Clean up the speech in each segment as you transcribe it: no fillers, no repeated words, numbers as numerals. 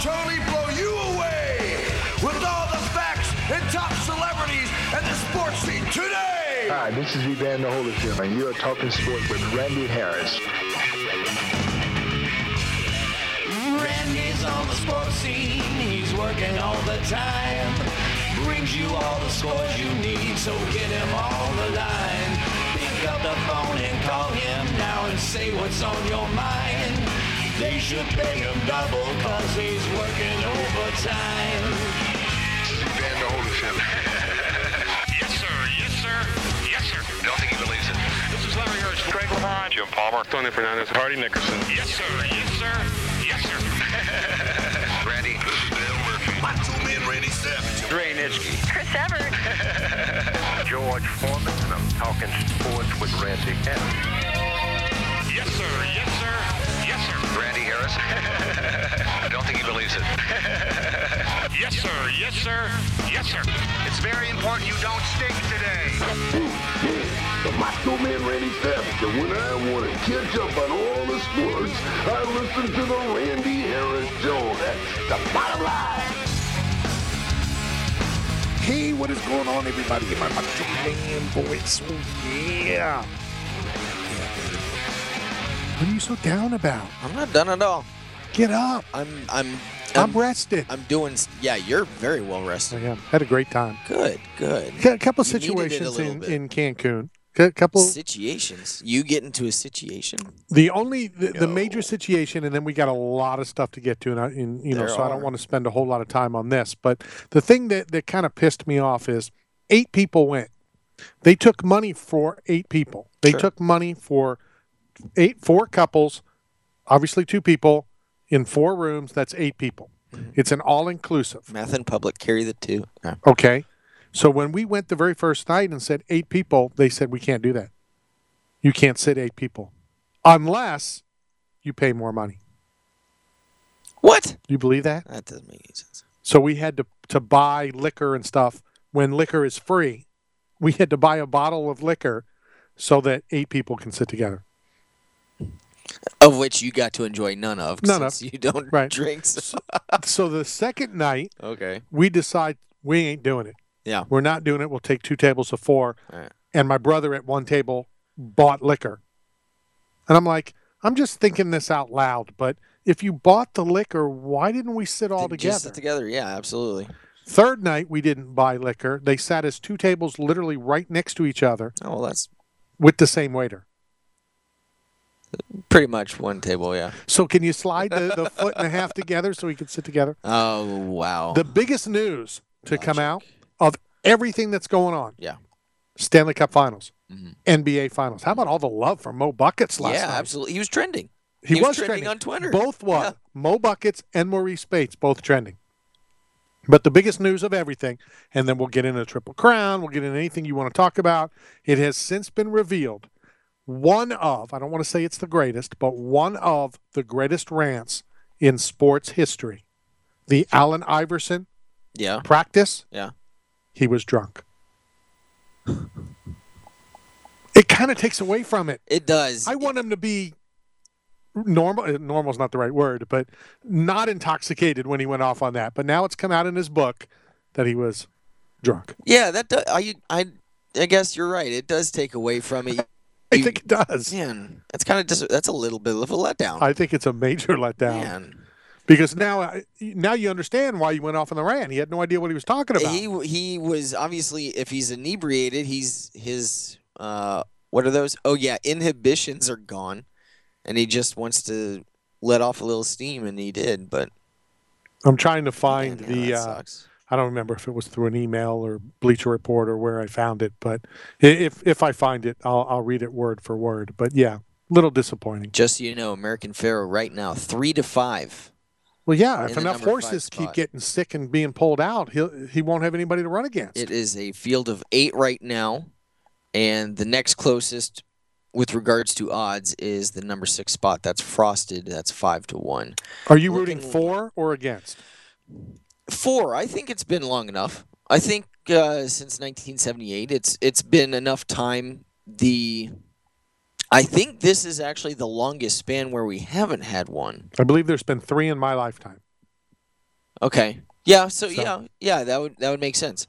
totally blow you away with all the facts and top celebrities and the sports scene today. Hi, this is Evander Holyfield, and you're talking sports with Randy Harris. Randy's on the sports scene, he's working all the time. Brings you all the scores you need, so get him on the line. Pick up the phone and call him now and say what's on your mind. They should pay him double, cause he's working overtime. Evander Holyfield. Yes, sir. Yes, sir. Yes, sir. Don't think he believes it. This is Larry Hurst. Greg LeBron, Jim Palmer, Tony Fernandez, Hardy Nickerson. Yes, sir. Yes, sir. Yes, sir. Randy. This is Dale Murphy. My two-man Randy Savage. Ray Nitschke. Chris Evert. George Foreman, and I'm talking sports with Randy Harris. Yes, sir. Yes, sir. Yes, sir. Randy Harris. I don't think he believes it. Yes, sir. Yes, sir. Yes, sir. It's very important you don't stink today. The Macho Man Randy Savage, and when I want to catch up on all the sports, I listen to the Randy Harris Show. That's the bottom line. Hey, what is going on, everybody? In my Macho Man voice. Oh, yeah. What are you so down about? I'm not done at all. Get up. I'm rested. I'm doing. Yeah, you're very well rested. I am. Had a great time. Good. A couple You needed it a situations little bit. in Cancun. A couple. Situations. You get into a situation. The major situation, and then we got a lot of stuff to get to, and There so I are. don't want to spend a whole lot of time on this. But the thing that kind of pissed me off is 8 people went. They took money for 8 people. They Sure. took money for 4 couples, obviously 2 people in 4 rooms. That's 8 people. Mm-hmm. It's an all-inclusive. Math in public. Carry the 2. Yeah. Okay. So when we went the very first night and said 8 people, they said, we can't do that. You can't sit 8 people unless you pay more money. What? Do you believe that? That doesn't make any sense. So we had to buy liquor and stuff when liquor is free. We had to buy a bottle of liquor so that 8 people can sit together. Of which you got to enjoy none of. None since of. you don't Right. drink. So. So the second night, Okay. we decide we ain't doing it. Yeah. We're not doing it. We'll take 2 tables of 4. All right. And my brother at one table bought liquor. And I'm like, I'm just thinking this out loud, but if you bought the liquor, why didn't we sit all Just together? sit together. Yeah, absolutely. Third night, we didn't buy liquor. They sat as 2 tables literally right next to each other Oh, well, that's with the same waiter. pretty much one table, yeah. So can you slide the foot and a half together so we can sit together? Oh, wow. The biggest news to come out of everything that's going on. Yeah. Stanley Cup Finals, Mm-hmm. NBA Finals. How about all the love for Mo Buckets last Yeah, night? absolutely. He was trending. He was trending on Twitter. Both was. Yeah. Mo Buckets and Maurice Spates, both trending. But the biggest news of everything, and then we'll get into Triple Crown, we'll get into anything you want to talk about. It has since been revealed one of, I don't want to say it's the greatest, but one of the greatest rants in sports history. The Allen Iverson Yeah. practice, Yeah. he was drunk. It kind of takes away from it. It does. I want him to be normal. Normal's not the right word, but not intoxicated when he went off on that. But now it's come out in his book that he was drunk. Yeah, that does. I guess you're right. It does take away from it. I think it does. Man, that's kind of that's a little bit of a letdown. I think it's a major letdown Man, because now you understand why he went off on the rant. He had no idea what he was talking about. he was obviously, if he's inebriated, his what are those? Oh yeah, inhibitions are gone, and he just wants to let off a little steam, and he did. But I'm trying to find man, the. that sucks. I don't remember if it was through an email or Bleacher Report or where I found it, but if I find it, I'll read it word for word. But yeah, little disappointing. Just so you know, American Pharaoh right now 3-5. Well, yeah, if in the enough number 5 horses keep spot. getting sick and being pulled out, he won't have anybody to run against. It is a field of 8 right now, and the next closest with regards to odds is the number 6 spot. That's Frosted. That's 5-1. Are you rooting for or against? 4. I think it's been long enough. I think since 1978, it's been enough time. I think this is actually the longest span where we haven't had one. I believe there's been 3 in my lifetime. Okay. Yeah. So So- yeah. That would make sense.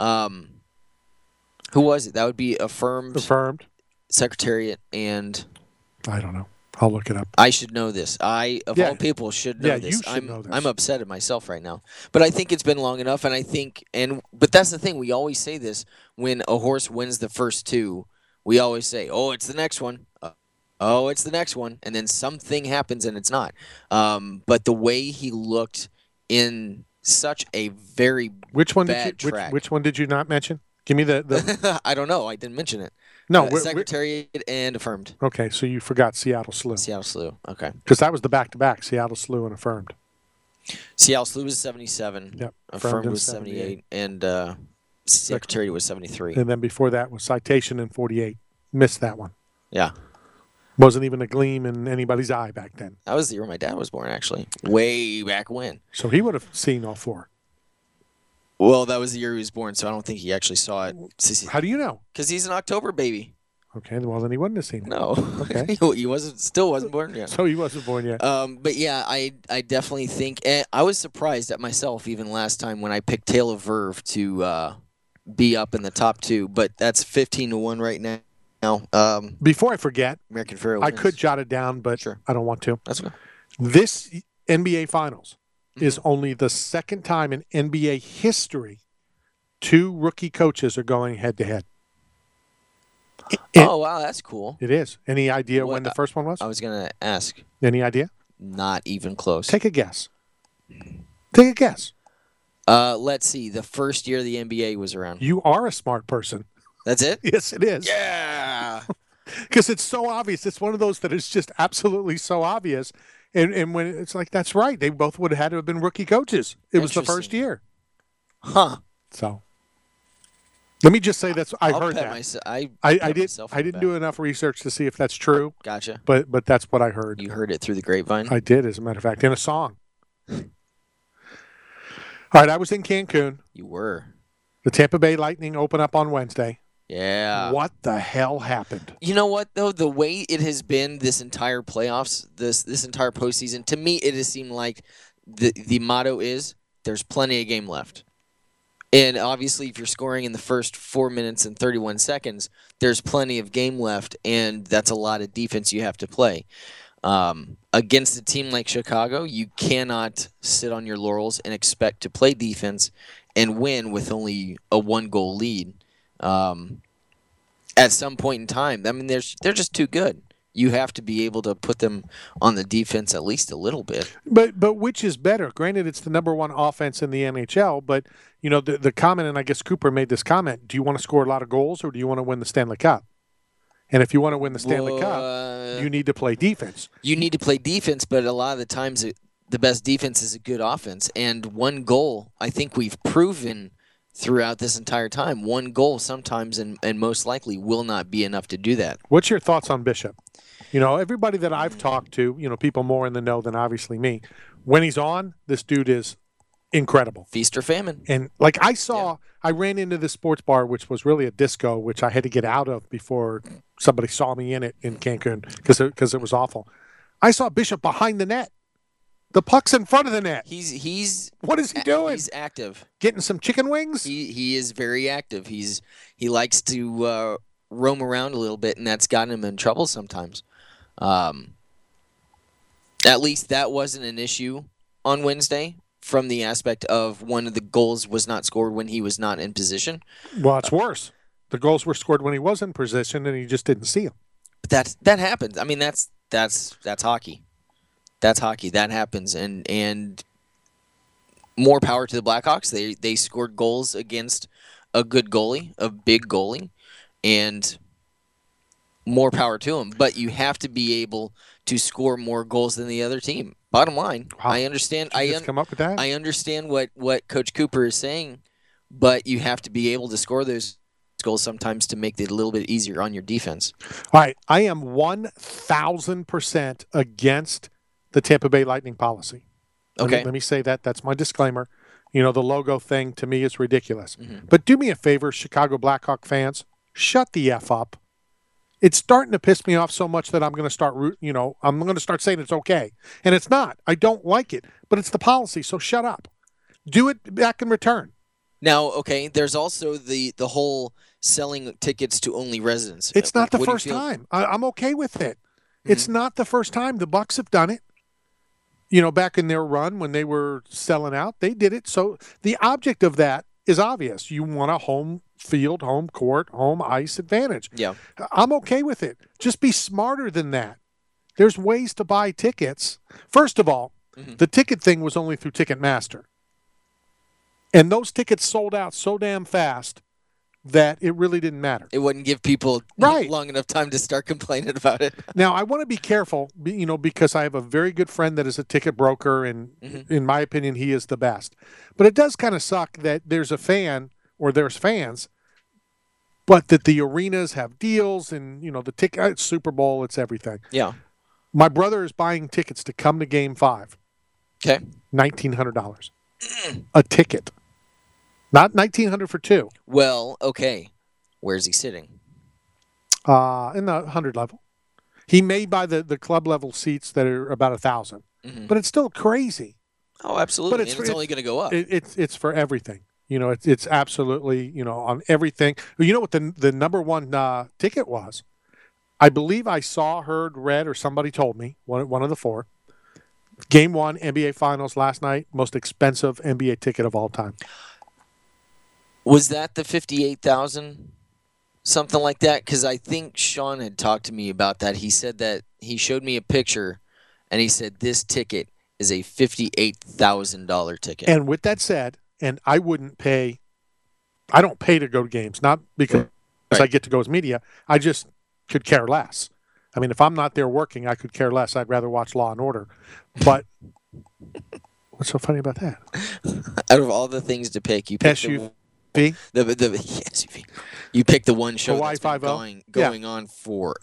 Who was it? That would be affirmed Affirmed. Secretariat, and I don't know. I'll look it up. I should know this. Of Yeah. all people should know Yeah, this. you should know this. I'm upset at myself right now. But I think it's been long enough, and I think but that's the thing. We always say this when a horse wins the first two. We always say, "Oh, it's the next one." Oh, it's the next one, and then something happens and it's not. But the way he looked in such a very Which one bad did you? track. Which one did you not mention? Give me the I don't know. I didn't mention it. no. Secretariat and affirmed. Okay, so you forgot Seattle Slew Seattle Slew. Okay. because that was the back-to-back Seattle Slew and Affirmed. Seattle Slew was 77. Yep. Affirmed in was 78. And Secretariat was 73. And then before that was Citation in 48. Missed that one. Yeah. Wasn't even a gleam in anybody's eye back then. That was the year my dad was born, actually. Way back when. So he would have seen all four. Well, that was the year he was born, so I don't think he actually saw it. How do you know? Because he's an October baby. Okay, well then he wouldn't have seen it. No. Okay. He still wasn't born yet. So he wasn't born yet. But yeah, I definitely think, and I was surprised at myself even last time when I picked Tale of Verve to be up in the top two, but that's 15-1 right now. Before I forget, American Pharoah I wins. could jot it down, but Sure. I don't want to. That's okay. This NBA Finals is Mm-hmm. only the second time in NBA history two rookie coaches are going head-to-head. Oh, wow, that's cool. It is. Any idea What- when the first one was? I was going to ask. Any idea? Not even close. Take a guess. Take a guess. Let's see. The first year the NBA was around. You are a smart person. That's it? Yes, it is. Yeah. Because it's so obvious. It's one of those that is just absolutely so obvious. And when it's like, that's right. They both would have had to have been rookie coaches. It was the first Interesting. year. Huh. So let me just say that's I I'll heard pat that. myself- I pat did. myself on I the didn't back. do enough research to see if that's true, Gotcha. but that's what I heard. You heard it through the grapevine? I did, as a matter of fact, in a song. All right, I was in Cancun. You were. The Tampa Bay Lightning open up on Wednesday. Yeah. What the hell happened? You know what though? The way it has been this entire playoffs, this entire postseason, to me it has seemed like the motto is there's plenty of game left. And obviously if you're scoring in the first 4 minutes and 31 seconds, there's plenty of game left, and that's a lot of defense you have to play. Against a team like Chicago, you cannot sit on your laurels and expect to play defense and win with only a 1-goal lead. At some point in time, I mean, they're just too good. You have to be able to put them on the defense at least a little bit. But which is better? Granted, it's the number one offense in the NHL, but you know the comment, and I guess Cooper made this comment: do you want to score a lot of goals, or do you want to win the Stanley Cup? And if you want to win the Stanley Cup, you need to play defense. You need to play defense, but a lot of the times the best defense is a good offense. And 1 goal, I think we've proven throughout this entire time, 1 goal sometimes and most likely will not be enough to do that. What's your thoughts on Bishop? You know, everybody that I've talked to, you know, people more in the know than obviously me, when he's on, this dude is incredible. Feast or famine. And like I ran into this sports bar, which was really a disco, which I had to get out of before somebody saw me in it in Cancun because it was awful. I saw Bishop behind the net. The puck's in front of the net. He's What is he doing? He's active. Getting some chicken wings? He is very active. He likes to roam around a little bit, and that's gotten him in trouble sometimes. At least that wasn't an issue on Wednesday from the aspect of one of the goals was not scored when he was not in position. Well, it's worse. The goals were scored when he was in position, and he just didn't see them. But that happens. I mean, that's hockey. That's hockey. That happens, and more power to the Blackhawks. They scored goals against a good goalie, a big goalie, and more power to them. But you have to be able to score more goals than the other team. Bottom line, Wow. I understand. Did you just come up with that? I understand what Coach Cooper is saying, but you have to be able to score those goals sometimes to make it a little bit easier on your defense. All right, I am 1,000% against the Tampa Bay Lightning policy. Okay. Let me say that. That's my disclaimer. You know, the logo thing to me is ridiculous. Mm-hmm. But do me a favor, Chicago Blackhawk fans, shut the F up. It's starting to piss me off so much that I'm going to start, I'm going to start saying it's okay. And it's not. I don't like it, but it's the policy, so shut up. Do it back in return. Now, okay, there's also the whole selling tickets to only residents. It's not the What do you first feel? time. I'm okay with it. It's not the first time. The Bucks have done it. Back in their run when they were selling out, they did it. So the object of that is obvious. You want a home field, home court, home ice advantage. Yeah. I'm okay with it. Just be smarter than that. There's ways to buy tickets. First of all, the ticket thing was only through Ticketmaster. And those tickets sold out so damn fast that it really didn't matter. It wouldn't give people Right. long enough time to start complaining about it. Now, I want to be careful, because I have a very good friend that is a ticket broker, and in my opinion, he is the best. But it does kind of suck that there's a fan or there's fans, but that the arenas have deals and, the ticket, it's Super Bowl, it's everything. Yeah. My brother is buying tickets to come to Game 5, Okay. $1,900. A ticket. Not $1,900 for two. Well, okay. Where's he sitting? In the 100 level. He may buy the club level seats that are about 1,000, but it's still crazy. Oh, absolutely. But And it's only going to go up. It's for everything. It's absolutely on everything. You know what the number one ticket was? I believe I saw, heard, read, or somebody told me one of the four. Game 1 NBA Finals last night, most expensive NBA ticket of all time. Was that the 58,000? Something like that? Because I think Sean had talked to me about that. He said that he showed me a picture, and he said this ticket is a $58,000 ticket. And with that said, and I don't pay to go to games, not because I get to go as media. I just could care less. I mean, if I'm not there working, I could care less. I'd rather watch Law and Order. But what's so funny about that? Out of all the things to pick, you picked SUV? the SUV. You picked the one show Hawaii that's been 5-0? going on forever.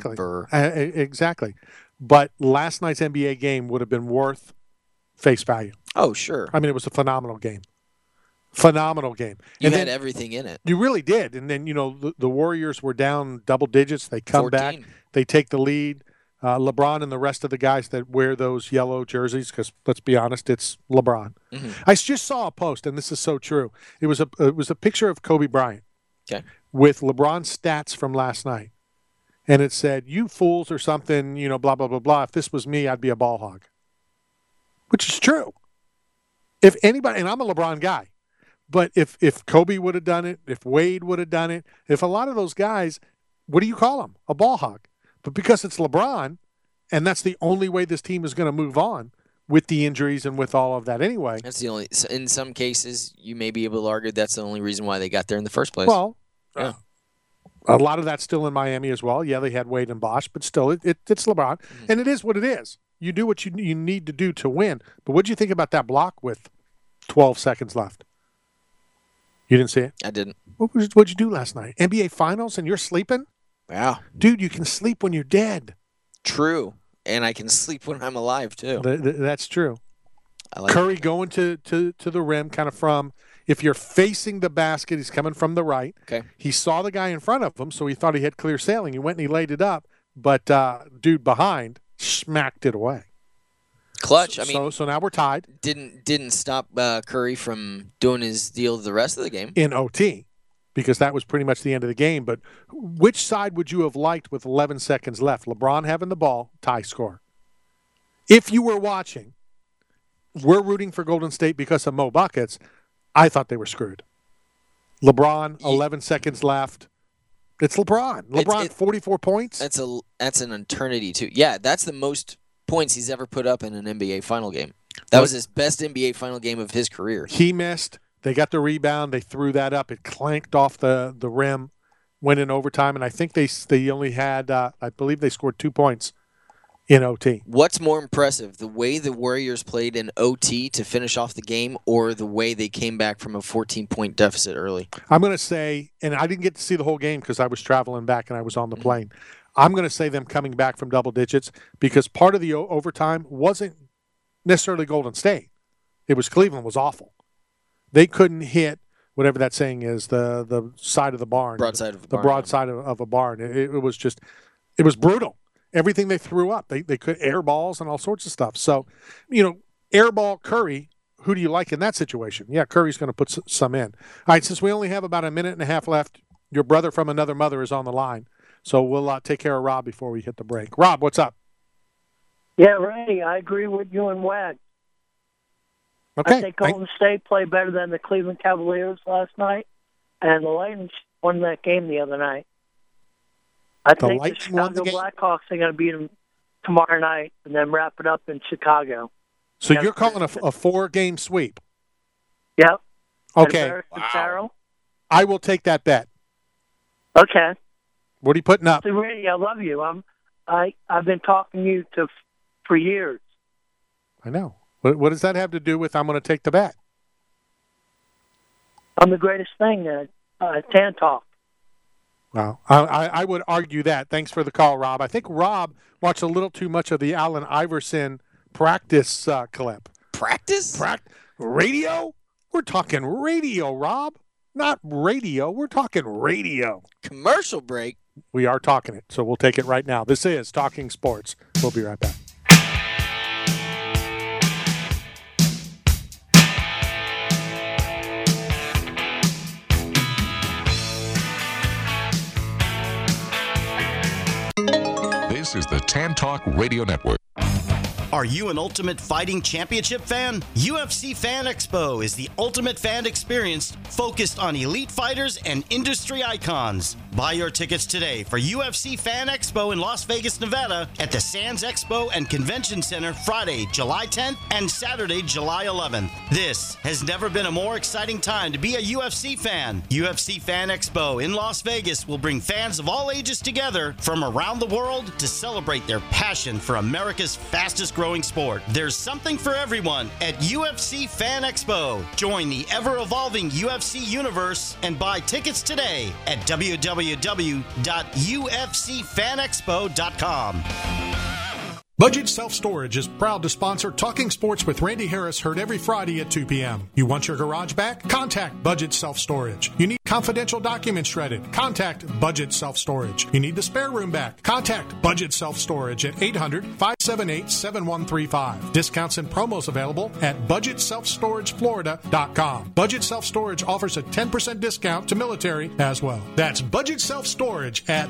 Exactly. But last night's NBA game would have been worth face value. Oh, sure. I mean, it was a phenomenal game. Phenomenal game. You And had then- everything in it. You really did. And then, the Warriors were down double digits. They come 14. back. They take the lead. LeBron and the rest of the guys that wear those yellow jerseys, because let's be honest, it's LeBron. I just saw a post, and this is so true. It was a picture of Kobe Bryant Okay. with LeBron's stats from last night. And it said, "You fools," or something, blah, blah, blah, blah. If this was me, I'd be a ball hog. Which is true. If anybody, and I'm a LeBron guy, but if Kobe would have done it, if Wade would have done it, if a lot of those guys, what do you call them? A ball hog. But because it's LeBron, and that's the only way this team is going to move on with the injuries and with all of that anyway. That's the only. In some cases, you may be able to argue that's the only reason why they got there in the first place. Well, Yeah. a lot of that's still in Miami as well. Yeah, they had Wade and Bosch, but still, it's LeBron. And it is what it is. You do what you need to do to win. But what did you think about that block with 12 seconds left? You didn't see it? I didn't. What'd you do last night? NBA Finals and you're sleeping? Wow. Dude, you can sleep when you're dead. True. And I can sleep when I'm alive, too. That's true. I like Curry going to the rim kind of from, if you're facing the basket, he's coming from the right. Okay. He saw the guy in front of him, so he thought he had clear sailing. He went and he laid it up, but dude behind smacked it away. Clutch. I mean, So now we're tied didn't stop Curry from doing his deal the rest of the game. in OT because that was pretty much the end of the game. But which side would you have liked with 11 seconds left? LeBron having the ball, tie score. If you were watching, we're rooting for Golden State because of Mo Buckets. I thought they were screwed. LeBron, 11 seconds left. It's LeBron. LeBron, 44 points. That's an eternity too. Yeah, that's the most points he's ever put up in an NBA final game. That was his best NBA final game of his career. He missed. They got the rebound. They threw that up. It clanked off the rim, went in overtime, and I think they only had, I believe they scored 2 points in OT. What's more impressive, the way the Warriors played in OT to finish off the game or the way they came back from a 14-point deficit early? I'm going to say, and I didn't get to see the whole game because I was traveling back and I was on the plane. I'm going to say them coming back from double digits because part of the overtime wasn't necessarily Golden State. It was Cleveland was awful. They couldn't hit whatever that saying is, the side of the barn. Broadside of the The barn, broadside of a barn. It was just, it was brutal. Everything they threw up, they could air balls and all sorts of stuff. So, airball Curry, who do you like in that situation? Yeah, Curry's going to put some in. All right, since we only have about a minute and a half left, your brother from another mother is on the line. So we'll take care of Rob before we hit the break. Rob, what's up? Yeah, Randy, I agree with you and Wag. Okay. I think Golden State played better than the Cleveland Cavaliers last night, and the Lightning won that game the other night. I think the Chicago Blackhawks are going to beat them tomorrow night and then wrap it up in Chicago. So you're calling a 4-game sweep? Yep. Okay. Wow. I will take that bet. Okay. What are you putting up? See, Randy, I love you. I've been talking to you for years. I know. What does that have to do with I'm going to take the bet? I'm the greatest thing at Tan Talk. Wow. I would argue that. Thanks for the call, Rob. I think Rob watched a little too much of the Allen Iverson practice clip. Practice? Radio? We're talking radio, Rob. Not radio. We're talking radio. Commercial break. We are talking it, so we'll take it right now. This is Talking Sports. We'll be right back. This is the Tan Talk Radio Network. Are you an Ultimate Fighting Championship fan? UFC Fan Expo is the ultimate fan experience focused on elite fighters and industry icons. Buy your tickets today for UFC Fan Expo in Las Vegas, Nevada at the Sands Expo and Convention Center Friday, July 10th and Saturday, July 11th. This has never been a more exciting time to be a UFC fan. UFC Fan Expo in Las Vegas will bring fans of all ages together from around the world to celebrate their passion for America's fastest growing sport. There's something for everyone at UFC Fan Expo. Join the ever-evolving UFC universe and buy tickets today at www.ufcfanexpo.com. Budget Self-Storage is proud to sponsor Talking Sports with Randy Harris, heard every Friday at 2 p.m. You want your garage back? Contact Budget Self-Storage. You need confidential documents shredded? Contact Budget Self-Storage. You need the spare room back? Contact Budget Self-Storage at 800-578-7135. Discounts and promos available at BudgetSelfStorageFlorida.com. Budget Self-Storage offers a 10% discount to military as well. That's Budget Self-Storage at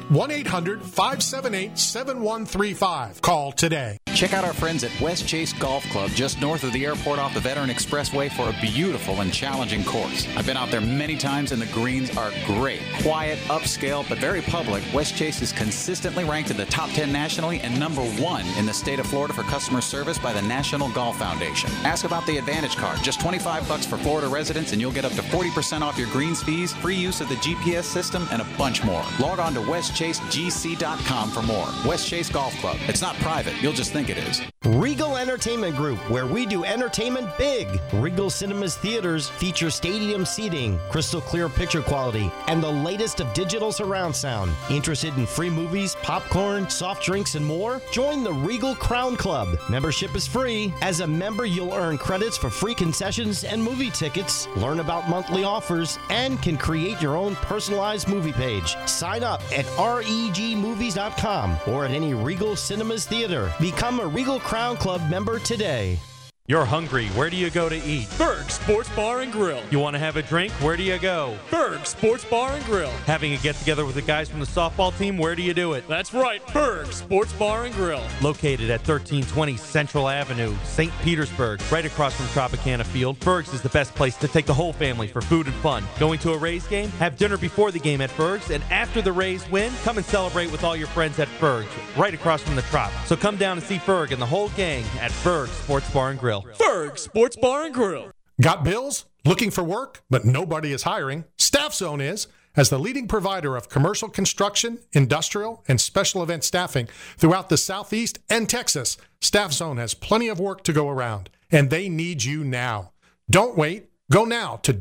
1-800-578-7135. Call today. Check out our friends at West Chase Golf Club just north of the airport off the Veteran Expressway for a beautiful and challenging course. I've been out there many times and the greens are great. Quiet, upscale, but very public. West Chase is consistently ranked in the top 10 nationally and number 1 in the state of Florida for customer service by the National Golf Foundation. Ask about the Advantage Card. Just $25 for Florida residents and you'll get up to 40% off your greens fees, free use of the GPS system, and a bunch more. Log on to westchasegc.com for more. West Chase Golf Club. It's not private. You'll just think it is. Regal Entertainment Group, where we do entertainment big. Regal Cinemas Theaters feature stadium seating, crystal clear picture quality, and the latest of digital surround sound. Interested in free movies, popcorn, soft drinks, and more? Join the Regal Crown Club. Membership is free. As a member, you'll earn credits for free concessions and movie tickets, learn about monthly offers, and can create your own personalized movie page. Sign up at regmovies.com or at any Regal Cinemas Theater. Become a Regal Crown Club member today. You're hungry. Where do you go to eat? Berg Sports Bar and Grill. You want to have a drink? Where do you go? Berg Sports Bar and Grill. Having a get-together with the guys from the softball team? Where do you do it? That's right, Berg Sports Bar and Grill. Located at 1320 Central Avenue, St. Petersburg, right across from Tropicana Field. Berg's is the best place to take the whole family for food and fun. Going to a Rays game? Have dinner before the game at Berg's, and after the Rays win, come and celebrate with all your friends at Berg's, right across from the Trop. So come down and see Berg and the whole gang at Berg Sports Bar and Grill. Berg Sports Bar and Grill. Got bills? Looking for work, but nobody is hiring? Staff Zone is. As the leading provider of commercial construction, industrial, and special event staffing throughout the Southeast and Texas, Staff Zone has plenty of work to go around, and they need you now. Don't wait. Go now to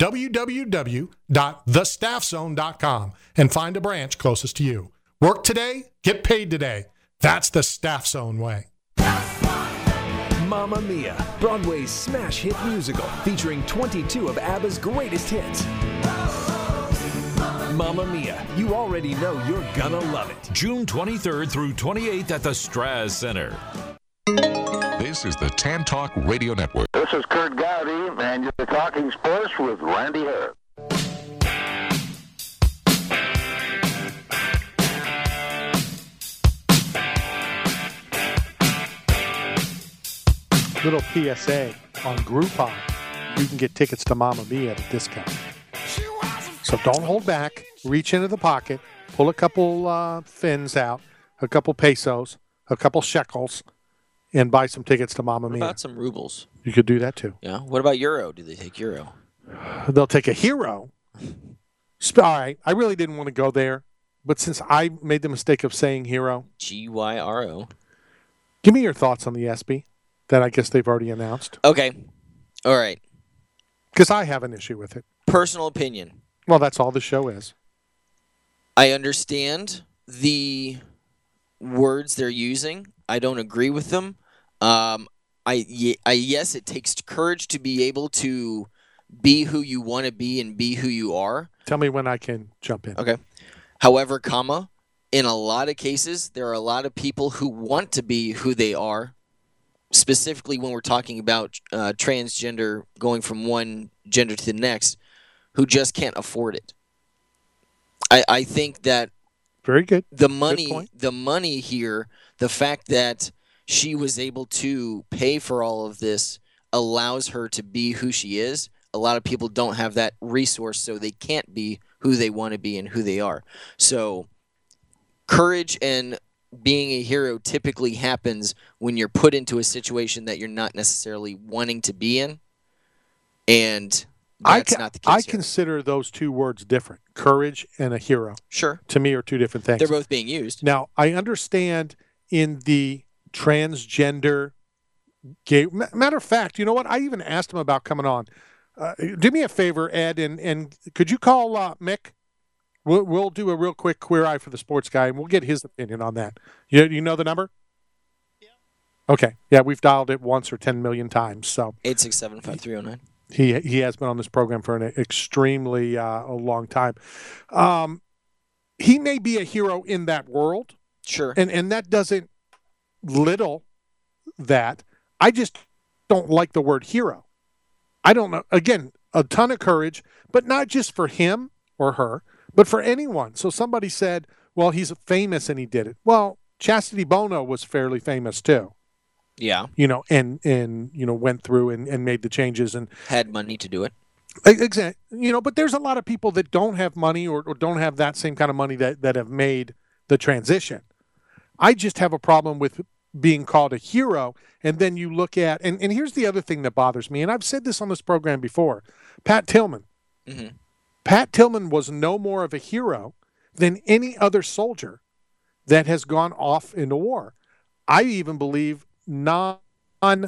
www.thestaffzone.com and find a branch closest to you. Work today, get paid today. That's the Staff Zone way. Mamma Mia, Broadway's smash hit musical featuring 22 of ABBA's greatest hits. Mamma Mia, you already know you're gonna love it. June 23rd through 28th at the Straz Center. This is the Tan Talk Radio Network. This is Kurt Gowdy, Talking Sports with Randy Harris. Little PSA on Groupon. You can get tickets to Mamma Mia at a discount. So don't hold back. Reach into the pocket. Pull a couple fins out, a couple pesos, a couple shekels, and buy some tickets to Mamma Mia. What about some rubles? You could do that too. Yeah. What about euro? Do they take euro? They'll take a hero. All right. I really didn't want to go there, but since I made the mistake of saying hero. GYRO. Give me your thoughts on the ESPY that I guess they've already announced. Okay. All right. Because I have an issue with it. Personal opinion. Well, that's all the show is. I understand the words they're using. I don't agree with them. Yes, it takes courage to be able to be who you want to be and be who you are. Tell me when I can jump in. Okay. However, in a lot of cases, there are a lot of people who want to be who they are, specifically when we're talking about transgender going from one gender to the next, who just can't afford it. I think that very good. The money here, the fact that she was able to pay for all of this allows her to be who she is. A lot of people don't have that resource, so they can't be who they want to be and who they are. So courage and being a hero typically happens when you're put into a situation that you're not necessarily wanting to be in, and that's not the case. I consider those two words different. Courage and a hero. Sure. To me are two different things. They're both being used. Now, I understand in the transgender gay. Matter of fact, you know what? I even asked him about coming on. Do me a favor, Ed, and could you call Mick? We'll do a real quick queer eye for the sports guy, and we'll get his opinion on that. You know the number? Yeah. Okay. Yeah, we've dialed it once or 10 million times. So 867-5309. He has been on this program for an extremely a long time. He may be a hero in that world. Sure. And that doesn't little that. I just don't like the word hero. I don't know. Again, a ton of courage, but not just for him or her, but for anyone. So somebody said, well, he's famous and he did it. Well, Chastity Bono was fairly famous too. Yeah. And went through and made the changes and had money to do it. Exactly. But there's a lot of people that don't have money or don't have that same kind of money that have made the transition. I just have a problem with being called a hero. And then you look at, and here's the other thing that bothers me, and I've said this on this program before, Pat Tillman. Mm-hmm. Pat Tillman was no more of a hero than any other soldier that has gone off into war. I even believe non-military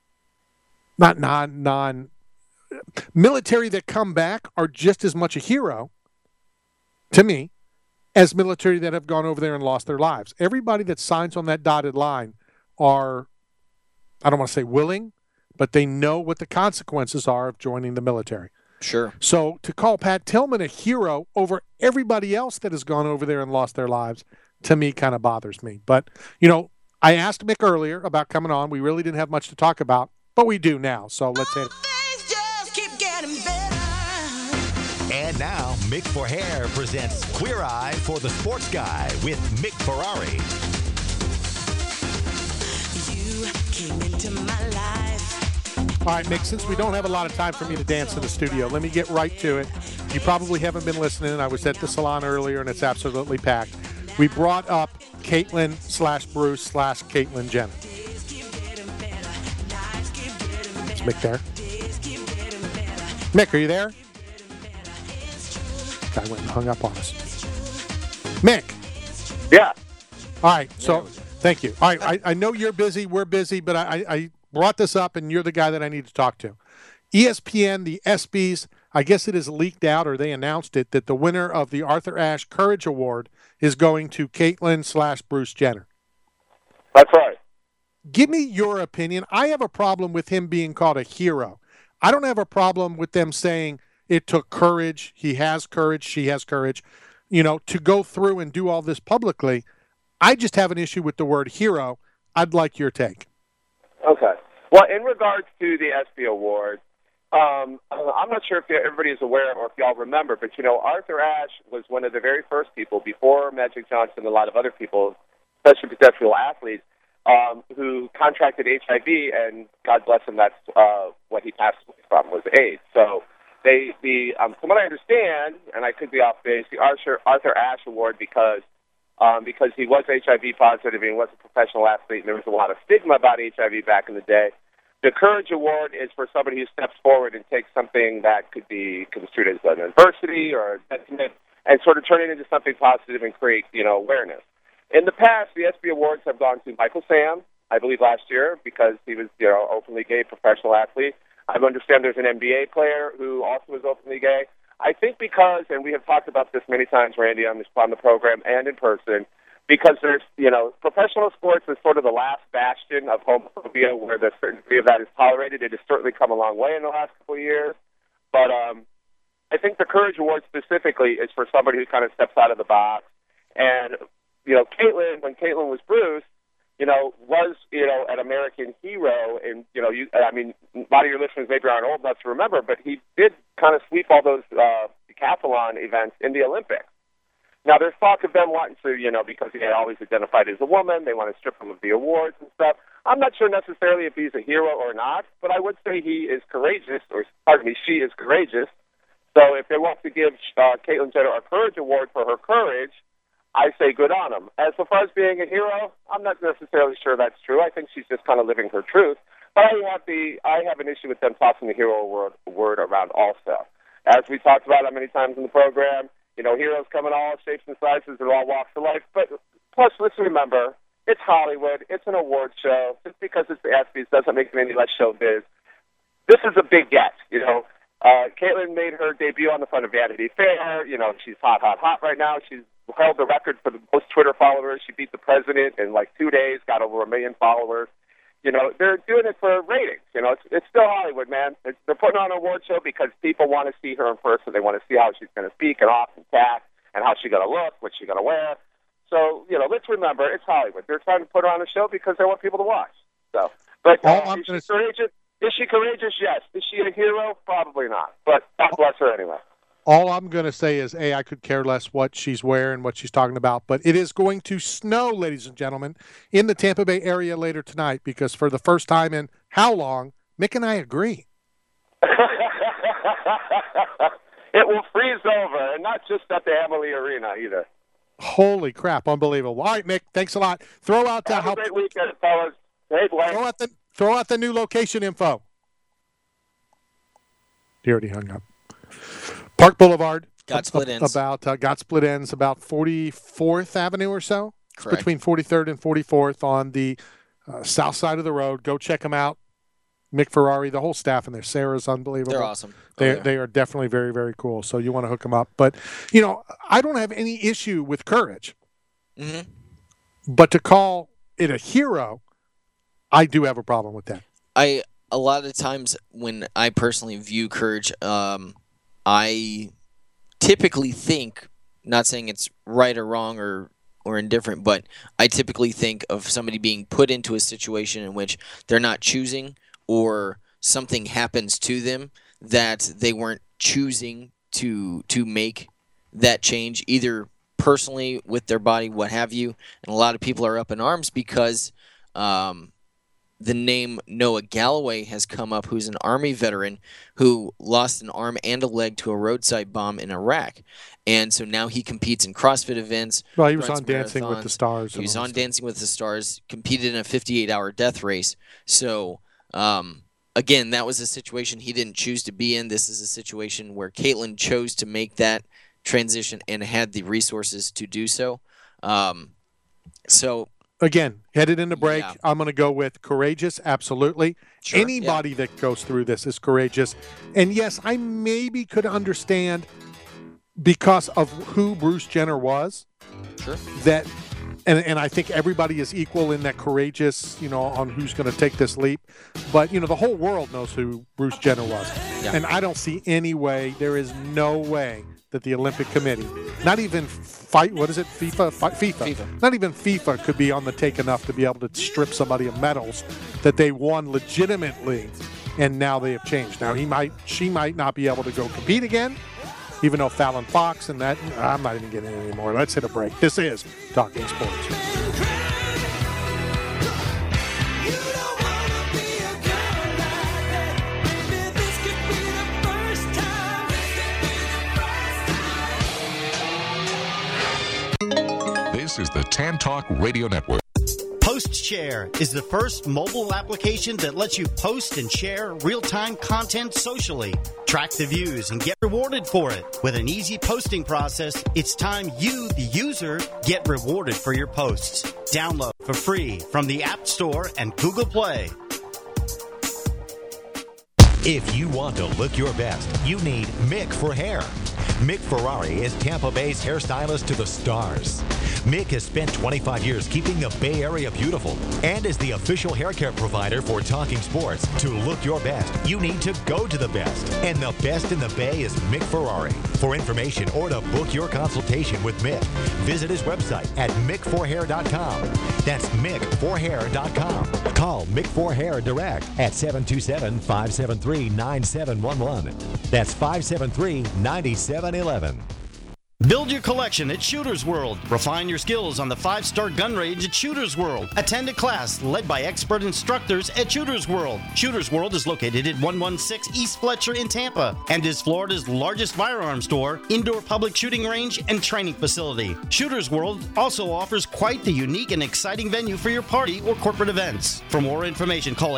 that come back are just as much a hero to me as military that have gone over there and lost their lives. Everybody that signs on that dotted line are, I don't want to say willing, but they know what the consequences are of joining the military. Sure. So to call Pat Tillman a hero over everybody else that has gone over there and lost their lives, to me, kind of bothers me. But, I asked Mick earlier about coming on. We really didn't have much to talk about, but we do now. So let's hit it. And now, Mick for Hair presents Queer Eye for the Sports Guy with Mick Ferrari. You came into my life. All right, Mick, since we don't have a lot of time for me to dance in the studio, let me get right to it. You probably haven't been listening. I was at the salon earlier, and it's absolutely packed. We brought up Caitlyn/Bruce/Caitlyn Jenner. Is Mick there? Mick, are you there? Guy went and hung up on us. Mick. Yeah. All right. So thank you. All right. I know you're busy. We're busy, but I brought this up, and you're the guy that I need to talk to. ESPN, the ESPYs, I guess it is leaked out, or they announced it, that the winner of the Arthur Ashe Courage Award is going to Caitlyn/Bruce Jenner. That's right. Give me your opinion. I have a problem with him being called a hero. I don't have a problem with them saying it took courage. He has courage. She has courage, to go through and do all this publicly. I just have an issue with the word hero. I'd like your take. Okay. Well, in regards to the ESPY Award, I'm not sure if everybody is aware or if y'all remember, but, Arthur Ashe was one of the very first people, before Magic Johnson and a lot of other people, especially professional athletes, who contracted HIV, and God bless him, that's what he passed away from, was AIDS. So from what I understand, and I could be off base, the Arthur Ashe Award, because he was HIV positive and he was a professional athlete, and there was a lot of stigma about HIV back in the day. The Courage Award is for somebody who steps forward and takes something that could be construed as an adversity or a detriment and sort of turn it into something positive and create, awareness. In the past, the ESPY Awards have gone to Michael Sam, I believe last year, because he was, openly gay professional athlete. I understand there's an NBA player who also was openly gay. I think because, and we have talked about this many times, Randy, on the program and in person, because there's, professional sports is sort of the last bastion of homophobia where the certain degree of that is tolerated. It has certainly come a long way in the last couple of years. But I think the Courage Award specifically is for somebody who kind of steps out of the box. And, Caitlin, when Caitlin was Bruce, was, an American hero. And, a lot of your listeners maybe aren't old enough to remember, but he did kind of sweep all those decathlon events in the Olympics. Now, there's talk of them wanting to, because he had always identified as a woman, they want to strip him of the awards and stuff. I'm not sure necessarily if he's a hero or not, but I would say he is courageous, she is courageous. So if they want to give Caitlyn Jenner a Courage Award for her courage, I say good on him. As far as being a hero, I'm not necessarily sure that's true. I think she's just kind of living her truth. But I have an issue with them tossing the hero word around also. As we talked about many times in the program, heroes come in all shapes and sizes and all walks of life. But plus, let's remember, it's Hollywood. It's an award show. Just because it's the ESPYs doesn't make it any less showbiz. This is a big get, Caitlin made her debut on the front of Vanity Fair. She's hot right now. She's held the record for the most Twitter followers. She beat the president in 2 days, got over 1 million followers. They're doing it for ratings. It's still Hollywood, man. They're putting on an award show because people want to see her in person. They want to see how she's going to speak and off and tack and how she's going to look, what she's going to wear. So, let's remember, it's Hollywood. They're trying to put her on a show because they want people to watch. So, but is she courageous? Is she courageous? Yes. Is she a hero? Probably not. But God bless her anyway. All I'm going to say is, I could care less what she's wearing, what she's talking about, but it is going to snow, ladies and gentlemen, in the Tampa Bay area later tonight, because for the first time in how long, Mick and I agree. It will freeze over, and not just at the Amalie Arena either. Holy crap, unbelievable. All right, Mick, thanks a lot. Throw out Have a great weekend, fellas. Hey, Blake. Throw out the new location info. He already hung up. Park Boulevard. Got split ends. About 44th Avenue or so. Correct. Between 43rd and 44th on the south side of the road. Go check them out. Mick Ferrari, the whole staff in there. Sarah's unbelievable. They're awesome. They are definitely very, very cool. So you want to hook them up. But, I don't have any issue with Courage. Mm-hmm. But to call it a hero, I do have a problem with that. A lot of times when I personally view Courage, I typically think, not saying it's right or wrong or indifferent, but I typically think of somebody being put into a situation in which they're not choosing or something happens to them that they weren't choosing to make that change, either personally with their body, what have you. And a lot of people are up in arms because the name Noah Galloway has come up, who's an Army veteran who lost an arm and a leg to a roadside bomb in Iraq. And so now he competes in CrossFit events. Well, he was on Dancing with the Stars. He was on Dancing with the Stars, competed in a 58-hour death race. So, again, that was a situation he didn't choose to be in. This is a situation where Caitlin chose to make that transition and had the resources to do so. Again, headed into break, Yeah. I'm going to go with courageous, absolutely. Sure, Anybody that goes through this is courageous. And yes, I maybe could understand because of who Bruce Jenner was. Sure. That, and I think everybody is equal in that courageous, on who's going to take this leap. But, the whole world knows who Bruce Jenner was. Yeah. And I don't see any way, there is no way that the Olympic Committee, not even FIFA. Not even FIFA could be on the take enough to be able to strip somebody of medals that they won legitimately and now they have changed. Now she might not be able to go compete again, even though Fallon Fox and that, I'm not even getting it anymore. Let's hit a break. This is Talking Sports. This is the Tan Talk Radio Network. PostShare is the first mobile application that lets you post and share real-time content socially. Track the views and get rewarded for it. With an easy posting process, it's time you, the user, get rewarded for your posts. Download for free from the App Store and Google Play. If you want to look your best, you need Mick for hair. Mick Ferrari is Tampa Bay's hairstylist to the stars. Mick has spent 25 years keeping the Bay Area beautiful and is the official hair care provider for Talking Sports. To look your best, you need to go to the best. And the best in the Bay is Mick Ferrari. For information or to book your consultation with Mick, visit his website at mickforhair.com. That's mickforhair.com. Call Mick for Hair direct at 727-573-9711. That's 573-9711. Build your collection at Shooters World. Refine your skills on the 5-star gun range at Shooters World. Attend a class led by expert instructors at Shooters World. Shooters World is located at 116 East Fletcher in Tampa and is Florida's largest firearms store, indoor public shooting range, and training facility. Shooters World also offers quite the unique and exciting venue for your party or corporate events. For more information, call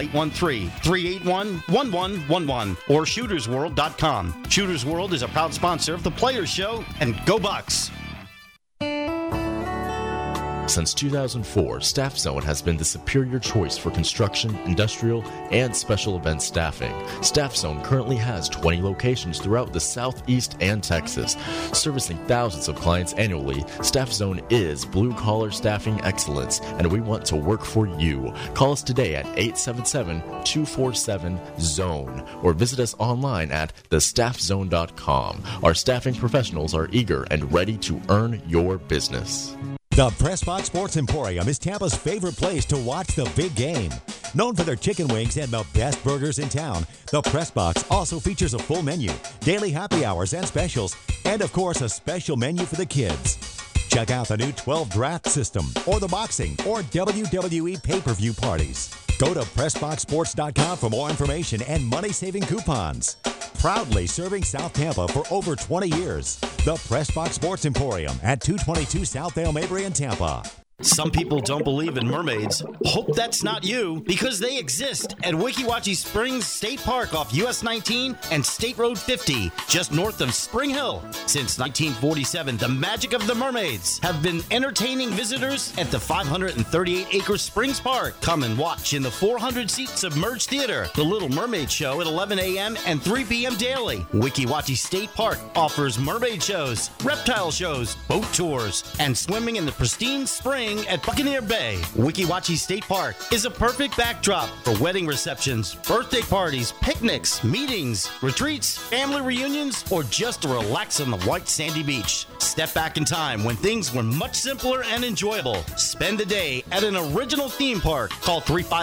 813-381-1111 or shootersworld.com. Shooters World is a proud sponsor of the Players Show, and go Bucks! Since 2004, Staff Zone has been the superior choice for construction, industrial, and special event staffing. Staff Zone currently has 20 locations throughout the Southeast and Texas. Servicing thousands of clients annually, Staff Zone is blue-collar staffing excellence, and we want to work for you. Call us today at 877-247-ZONE or visit us online at thestaffzone.com. Our staffing professionals are eager and ready to earn your business. The Pressbox Sports Emporium is Tampa's favorite place to watch the big game. Known for their chicken wings and the best burgers in town, the Pressbox also features a full menu, daily happy hours and specials, and of course a special menu for the kids. Check out the new 12 draft system or the boxing or WWE pay-per-view parties. Go to PressboxSports.com for more information and money-saving coupons. Proudly serving South Tampa for over 20 years. The Pressbox Sports Emporium at 222 South El Mabry in Tampa. Some people don't believe in mermaids. Hope that's not you, because they exist at Weeki Wachee Springs State Park off US 19 and State Road 50, just north of Spring Hill. Since 1947, the magic of the mermaids have been entertaining visitors at the 538-acre Springs Park. Come and watch in the 400-seat submerged theater, the Little Mermaid Show at 11 a.m. and 3 p.m. daily. Weeki Wachee State Park offers mermaid shows, reptile shows, boat tours, and swimming in the pristine spring at Buccaneer Bay. Weeki Wachee State Park is a perfect backdrop for wedding receptions, birthday parties, picnics, meetings, retreats, family reunions, or just to relax on the white sandy beach. Step back in time when things were much simpler and enjoyable. Spend the day at an original theme park. Call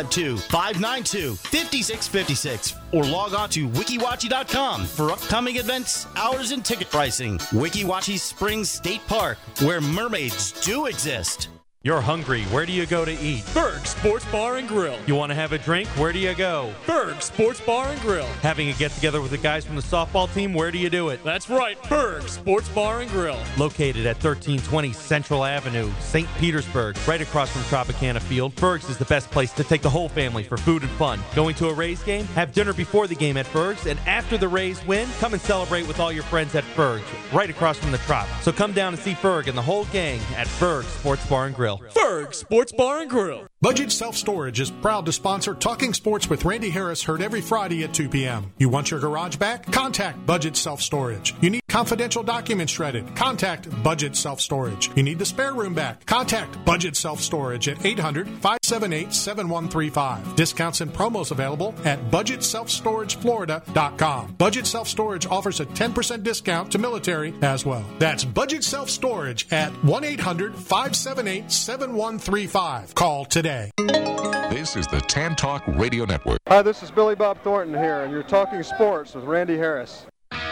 352-592-5656 or log on to wikiwachee.com for upcoming events, hours, and ticket pricing. Weeki Wachee Springs State Park, where mermaids do exist. You're hungry. Where do you go to eat? Berg Sports Bar and Grill. You want to have a drink? Where do you go? Berg Sports Bar and Grill. Having a get-together with the guys from the softball team? Where do you do it? That's right, Berg Sports Bar and Grill. Located at 1320 Central Avenue, St. Petersburg, right across from Tropicana Field, Berg's is the best place to take the whole family for food and fun. Going to a Rays game? Have dinner before the game at Berg's, and after the Rays win, come and celebrate with all your friends at Berg's, right across from the Trop. So come down and see Berg and the whole gang at Berg Sports Bar and Grill. Berg Sports Bar and Grill. Budget Self-Storage is proud to sponsor Talking Sports with Randy Harris, heard every Friday at 2 p.m. You want your garage back? Contact Budget Self-Storage. You need confidential documents shredded? Contact Budget Self-Storage. You need the spare room back? Contact Budget Self-Storage at 800-578-7135. Discounts and promos available at BudgetSelfStorageFlorida.com. Budget Self-Storage offers a 10% discount to military as well. That's Budget Self-Storage at 1-800-578-7135. Call today. This is the Tan Talk Radio Network. Hi, this is Billy Bob Thornton here, and you're talking sports with Randy Harris.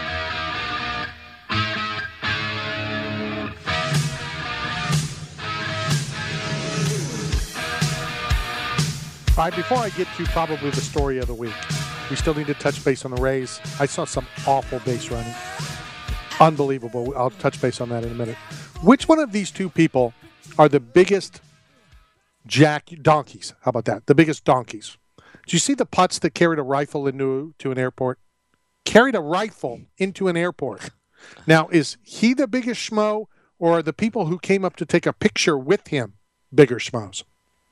All right, before I get to probably the story of the week, we still need to touch base on the Rays. I saw some awful base running. Unbelievable. I'll touch base on that in a minute. Which one of these two people are the biggest donkeys? How about that? The biggest donkeys. Did you see the putz that carried a rifle into an airport? Carried a rifle into an airport. Now, is he the biggest schmo, or are the people who came up to take a picture with him bigger schmoes?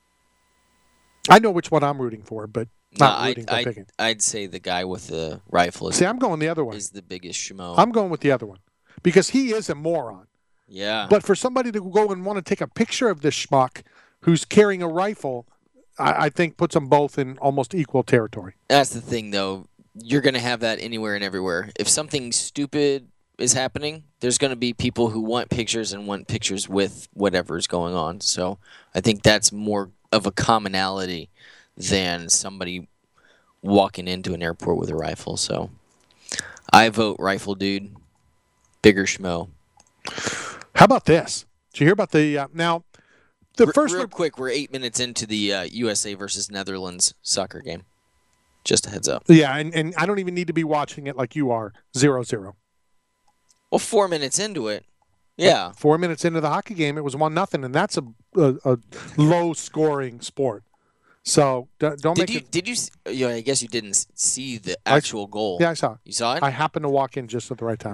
I know which one I'm rooting for, but not rooting for picking. I'd say the guy with the rifle I'm going the other one. Is the biggest schmo. I'm going with the other one because he is a moron. Yeah. But for somebody to go and want to take a picture of this schmuck who's carrying a rifle, I think puts them both in almost equal territory. That's the thing, though. You're going to have that anywhere and everywhere. If something stupid is happening, there's going to be people who want pictures and want pictures with whatever's going on. So I think that's more of a commonality than somebody walking into an airport with a rifle. So I vote rifle dude, bigger schmo. How about this? Did you hear about the now? The first real quick, we're 8 minutes into the USA versus Netherlands soccer game. Just a heads up. Yeah, and I don't even need to be watching it like you are. 0-0. Well, 4 minutes into it. Yeah. 4 minutes into the hockey game, it was 1-0, and that's a low-scoring sport. So don't make it. Did you? Yeah, I guess you didn't see the actual goal. Yeah, I saw it. You saw it? I happened to walk in just at the right time.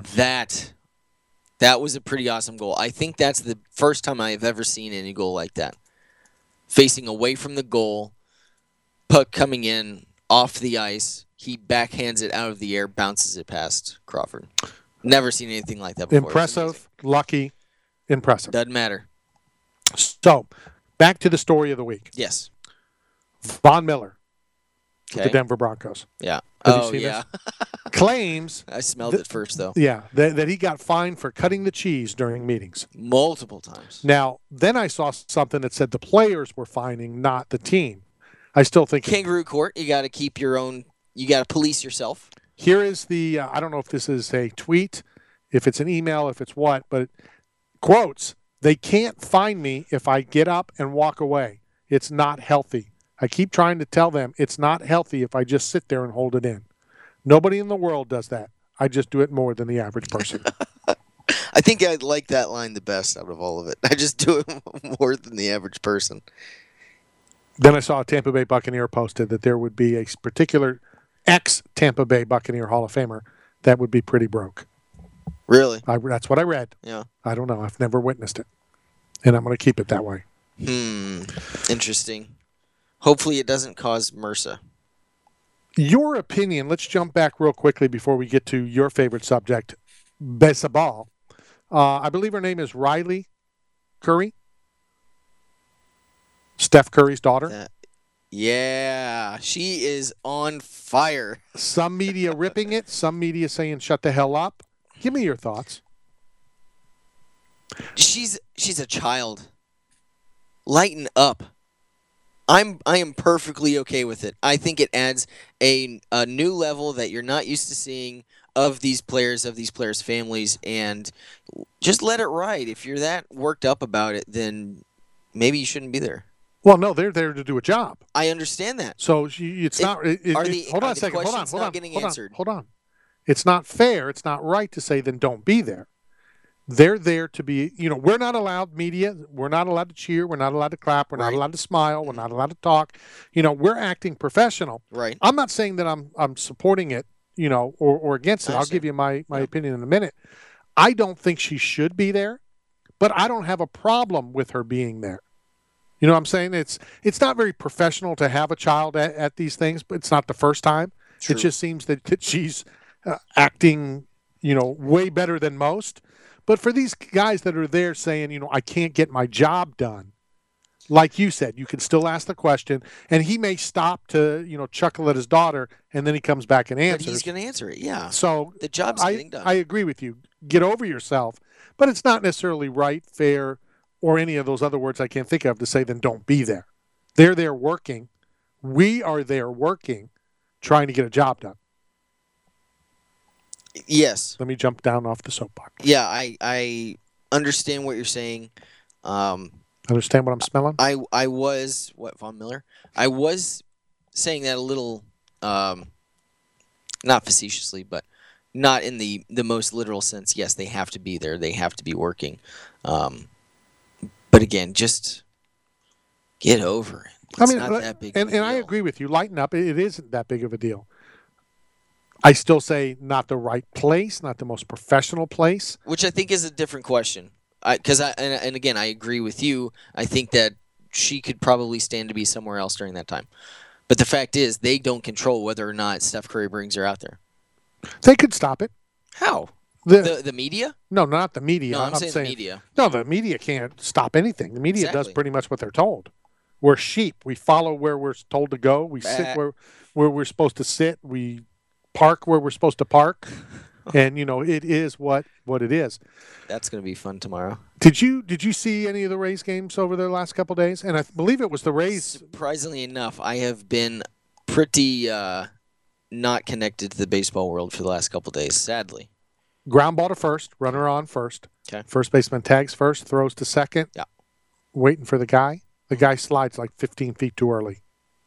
That was a pretty awesome goal. I think that's the first time I've ever seen any goal like that. Facing away from the goal, puck coming in off the ice, he backhands it out of the air, bounces it past Crawford. Never seen anything like that before. Impressive, lucky, impressive. Doesn't matter. So, back to the story of the week. Yes. Von Miller, with the Denver Broncos. Yeah. Have you seen this? Claims. I smelled it first, though. Yeah, that he got fined for cutting the cheese during meetings. Multiple times. Now, then I saw something that said the players were fining, not the team. I still think kangaroo court. You got to keep your own. You got to police yourself. Here is the. I don't know if this is a tweet, if it's an email, if it's what, but quotes. They can't fine me if I get up and walk away. It's not healthy. I keep trying to tell them it's not healthy if I just sit there and hold it in. Nobody in the world does that. I just do it more than the average person. I think I like that line the best out of all of it. I just do it more than the average person. Then I saw a Tampa Bay Buccaneer posted that there would be a particular ex-Tampa Bay Buccaneer Hall of Famer that would be pretty broke. Really? That's what I read. Yeah. I don't know. I've never witnessed it. And I'm going to keep it that way. Interesting. Hopefully it doesn't cause MRSA. Your opinion, let's jump back real quickly before we get to your favorite subject, baseball. I believe her name is Riley Curry. Steph Curry's daughter. Yeah, she is on fire. Some media ripping it, some media saying shut the hell up. Give me your thoughts. She's a child. Lighten up. I am perfectly okay with it. I think it adds a new level that you're not used to seeing of these players' families, and just let it ride. If you're that worked up about it, then maybe you shouldn't be there. Well, no, they're there to do a job. I understand that. So it's not. Hold on a second. Hold on. It's not fair. It's not right to say then don't be there. They're there to be. We're not allowed media. We're not allowed to cheer. We're not allowed to clap. We're not allowed to smile. We're not allowed to talk. We're acting professional. Right. I'm not saying that I'm supporting it. Or against it. I'll give you my opinion in a minute. I don't think she should be there, but I don't have a problem with her being there. You know what I'm saying? It's not very professional to have a child at these things, but it's not the first time. True. It just seems that she's acting, way better than most. But for these guys that are there saying, I can't get my job done, like you said, you can still ask the question, and he may stop to, chuckle at his daughter, and then he comes back and answers. But he's going to answer it, yeah. So the job's getting done. I agree with you. Get over yourself. But it's not necessarily right, fair, or any of those other words I can't think of to say then don't be there. They're there working. We are there working, trying to get a job done. Yes. Let me jump down off the soapbox. Yeah, I understand what you're saying. Understand what I'm smelling? I was Von Miller? I was saying that a little, not facetiously, but not in the most literal sense. Yes, they have to be there. They have to be working. But again, just get over it. It's not that big and I agree with you. Lighten up. It isn't that big of a deal. I still say not the right place, not the most professional place. Which I think is a different question. And again, I agree with you. I think that she could probably stand to be somewhere else during that time. But the fact is, they don't control whether or not Steph Curry brings her out there. They could stop it. How? The media? No, not the media. No, I'm saying the media. No, the media can't stop anything. The media Exactly. does pretty much what they're told. We're sheep. We follow where we're told to go. We sit where we're supposed to sit. We park where we're supposed to park. And, it is what it is. That's going to be fun tomorrow. Did you see any of the Rays games over the last couple of days? And I believe it was the Rays. Surprisingly enough, I have been pretty not connected to the baseball world for the last couple of days, sadly. Ground ball to first, runner on first. Okay. First baseman tags first, throws to second. Yeah. Waiting for the guy. The guy slides like 15 feet too early.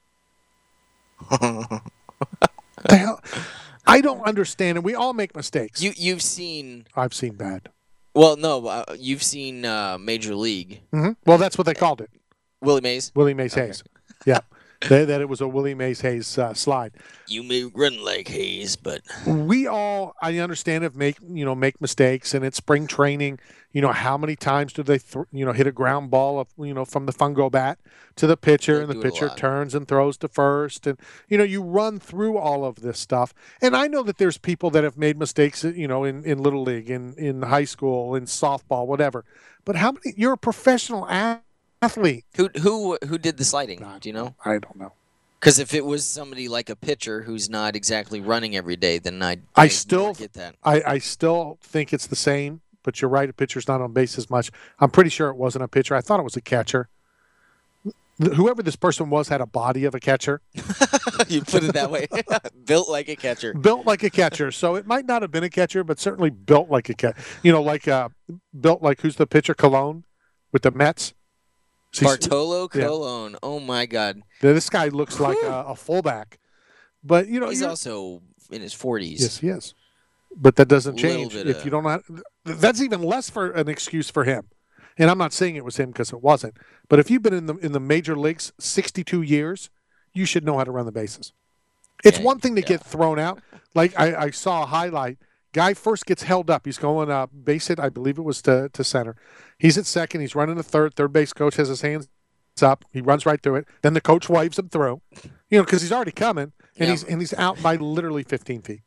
The hell? I don't understand it. We all make mistakes. You've seen... I've seen bad. Well, no, you've seen Major League. Mm-hmm. Well, that's what they called it. Willie Mays? Willie Mays Hayes. Yeah. That it was a Willie Mays Hayes slide. You may run like Hayes, but... We all, I understand, make mistakes, and it's spring training. How many times do they, hit a ground ball from the fungo bat to the pitcher, and the pitcher turns and throws to first, and you run through all of this stuff. And I know that there's people that have made mistakes, in Little League, in high school, in softball, whatever. But how many? You're a professional athlete. Who did the sliding? Do you know? I don't know. Because if it was somebody like a pitcher who's not exactly running every day, then I still get that. I still think it's the same, but you're right. A pitcher's not on base as much. I'm pretty sure it wasn't a pitcher. I thought it was a catcher. Whoever this person was had a body of a catcher. You put it that way. Built like a catcher. Built like a catcher. So it might not have been a catcher, but certainly built like a catcher. Built like who's the pitcher? Colon with the Mets. Bartolo Colon. Yeah. Oh, my God. This guy looks like a fullback. But, he's also in his 40s. Yes, he is. But that doesn't change. If you don't know, that's even less for an excuse for him. And I'm not saying it was him because it wasn't. But if you've been in the major leagues 62 years, you should know how to run the bases. It's one thing to get thrown out. Like I saw a highlight. Guy first gets held up. He's going base hit. I believe it was to center. He's at second. He's running to third. Third base coach has his hands up. He runs right through it. Then the coach waves him through. Because he's already coming, and he's out by literally 15 feet.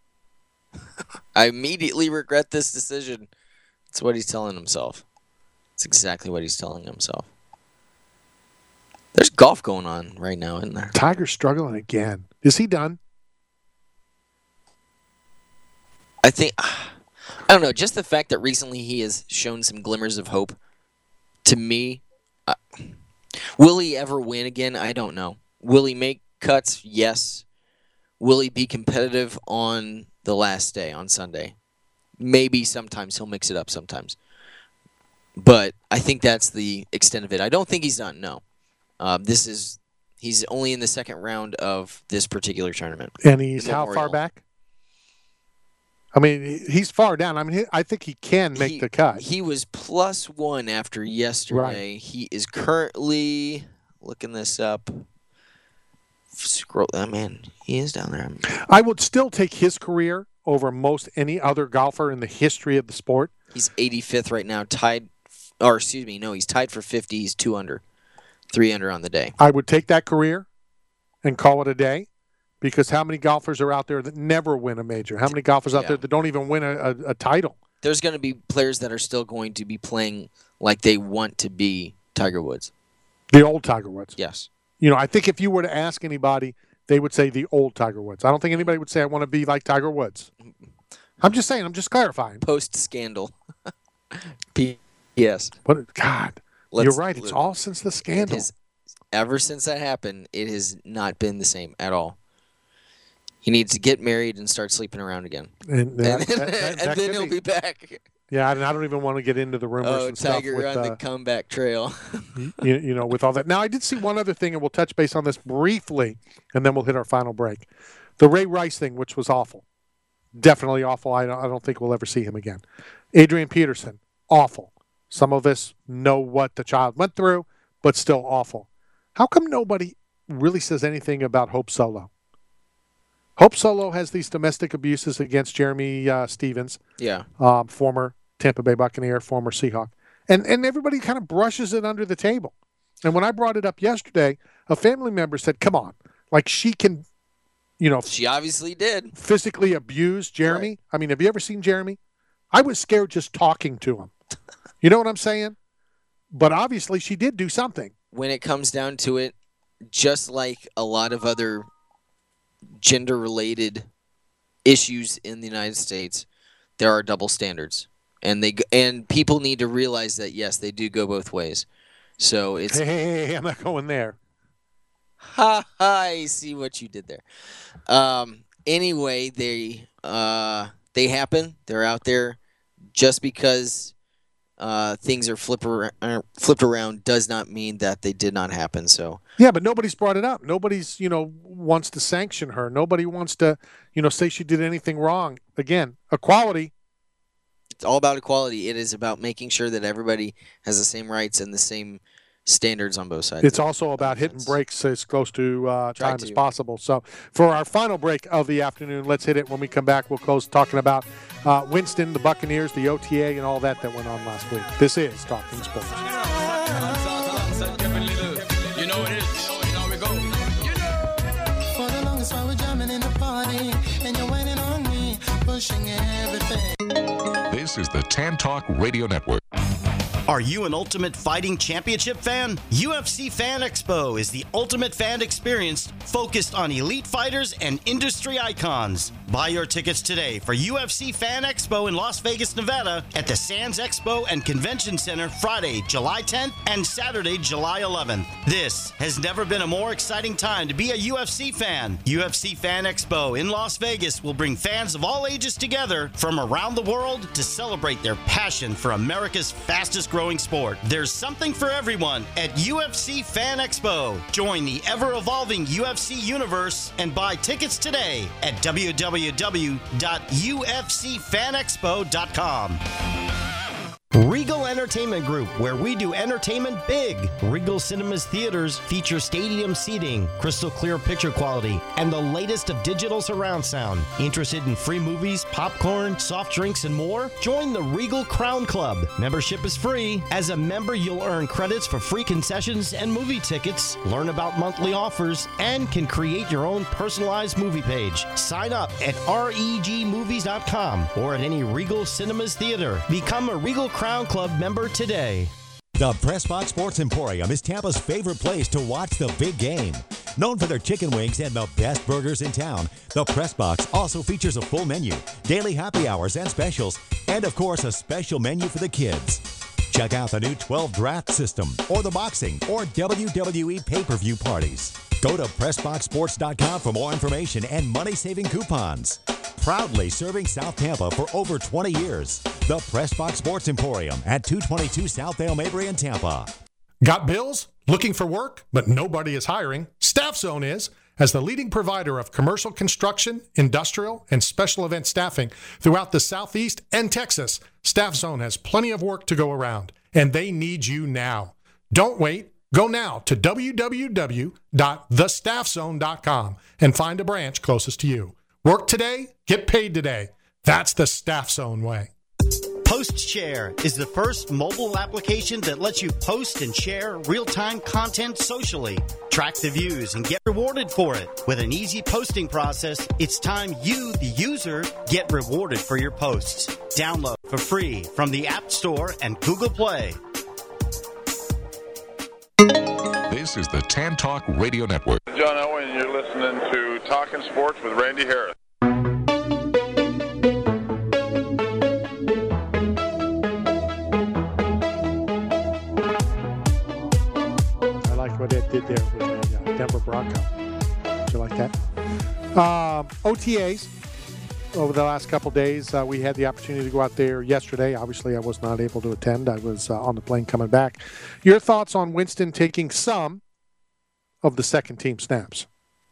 I immediately regret this decision. It's what he's telling himself. It's exactly what he's telling himself. There's golf going on right now, isn't there? Tiger's struggling again. Is he done? I don't know, just the fact that recently he has shown some glimmers of hope, to me, will he ever win again? I don't know. Will he make cuts? Yes. Will he be competitive on the last day, on Sunday? Maybe sometimes. He'll mix it up sometimes. But I think that's the extent of it. I don't think he's done, no. He's only in the second round of this particular tournament. And he's how far back? I mean, he's far down. I mean, I think he can make the cut. He was +1 after yesterday. Right. He is currently, looking this up, he is down there. I would still take his career over most any other golfer in the history of the sport. He's 85th right now, he's tied for 50. He's 2 under, 3 under on the day. I would take that career and call it a day. Because how many golfers are out there that never win a major? How many golfers out there that don't even win a title? There's going to be players that are still going to be playing like they want to be Tiger Woods. The old Tiger Woods? Yes. I think if you were to ask anybody, they would say the old Tiger Woods. I don't think anybody would say, I want to be like Tiger Woods. I'm just saying. I'm just clarifying. Post-scandal. P.S. God. You're right. It's all since the scandal. ever since that happened, it has not been the same at all. He needs to get married and start sleeping around again. And then he'll be back. Yeah, and I don't even want to get into the rumors and stuff. Tiger on the comeback trail. With all that. Now, I did see one other thing, and we'll touch base on this briefly, and then we'll hit our final break. The Ray Rice thing, which was awful. Definitely awful. I don't think we'll ever see him again. Adrian Peterson, awful. Some of us know what the child went through, but still awful. How come nobody really says anything about Hope Solo? Hope Solo has these domestic abuses against Jeremy Stevens, former Tampa Bay Buccaneer, former Seahawk. And everybody kind of brushes it under the table. And when I brought it up yesterday, a family member said, come on, like she can, She obviously did. Physically abuse Jeremy. Right. I mean, have you ever seen Jeremy? I was scared just talking to him. You know what I'm saying? But obviously she did do something. When it comes down to it, just like a lot of other gender-related issues in the United States, there are double standards, and people need to realize that yes, they do go both ways. So it's hey, I'm not going there. I see what you did there. Anyway, they happen. They're out there. Just because things are flipped around does not mean that they did not happen. So yeah, but nobody's brought it up. Nobody's wants to sanction her. Nobody wants to say she did anything wrong. Again, equality. It's all about equality. It is about making sure that everybody has the same rights and the same standards on both sides. It's also about hitting brakes as close to time as possible. So for our final break of the afternoon, let's hit it. When we come back, we'll close talking about Winston, the Buccaneers, the OTA, and all that went on last week. This is Talking Sports. You know it is. Now we go. For the longest while we're jamming in the party, and you're waiting on me, pushing everything. This is the Tan Talk Radio Network. Are you an Ultimate Fighting Championship fan? UFC Fan Expo is the ultimate fan experience focused on elite fighters and industry icons. Buy your tickets today for UFC Fan Expo in Las Vegas, Nevada at the Sands Expo and Convention Center Friday, July 10th and Saturday, July 11th. This has never been a more exciting time to be a UFC fan. UFC Fan Expo in Las Vegas will bring fans of all ages together from around the world to celebrate their passion for America's fastest growing sport. There's something for everyone at UFC Fan Expo. Join the ever-evolving UFC universe and buy tickets today at www.ufcfanexpo.com. Regal Entertainment Group, where we do entertainment big. Regal Cinemas Theaters feature stadium seating, crystal clear picture quality, and the latest of digital surround sound. Interested in free movies, popcorn, soft drinks, and more? Join the Regal Crown Club. Membership is free. As a member, you'll earn credits for free concessions and movie tickets, learn about monthly offers, and can create your own personalized movie page. Sign up at regmovies.com or at any Regal Cinemas Theater. Become a Regal Crown Club member today. The Pressbox Sports Emporium is Tampa's favorite place to watch the big game. Known for their chicken wings and the best burgers in town, the Pressbox also features a full menu, daily happy hours and specials, and of course a special menu for the kids. Check out the new 12 draft system or the boxing or WWE pay-per-view parties. Go to PressboxSports.com for more information and money-saving coupons. Proudly serving South Tampa for over 20 years. The Pressbox Sports Emporium at 222 South Dale Mabry in Tampa. Got bills? Looking for work, but nobody is hiring? Staff Zone is. As the leading provider of commercial construction, industrial, and special event staffing throughout the Southeast and Texas, Staff Zone has plenty of work to go around, and they need you now. Don't wait. Go now to www.thestaffzone.com and find a branch closest to you. Work today, get paid today. That's the Staff Zone way. PostShare is the first mobile application that lets you post and share real-time content socially. Track the views and get rewarded for it. With an easy posting process, it's time you, the user, get rewarded for your posts. Download for free from the App Store and Google Play. This is the Tan Talk Radio Network. John Owen, you're listening to Talking Sports with Randy Harris. I like what it did there with the Denver Bronco. Did you like that? OTAs. Over the last couple days, we had the opportunity to go out there yesterday. Obviously, I was not able to attend. I was on the plane coming back. Your thoughts on Winston taking some of the second-team snaps?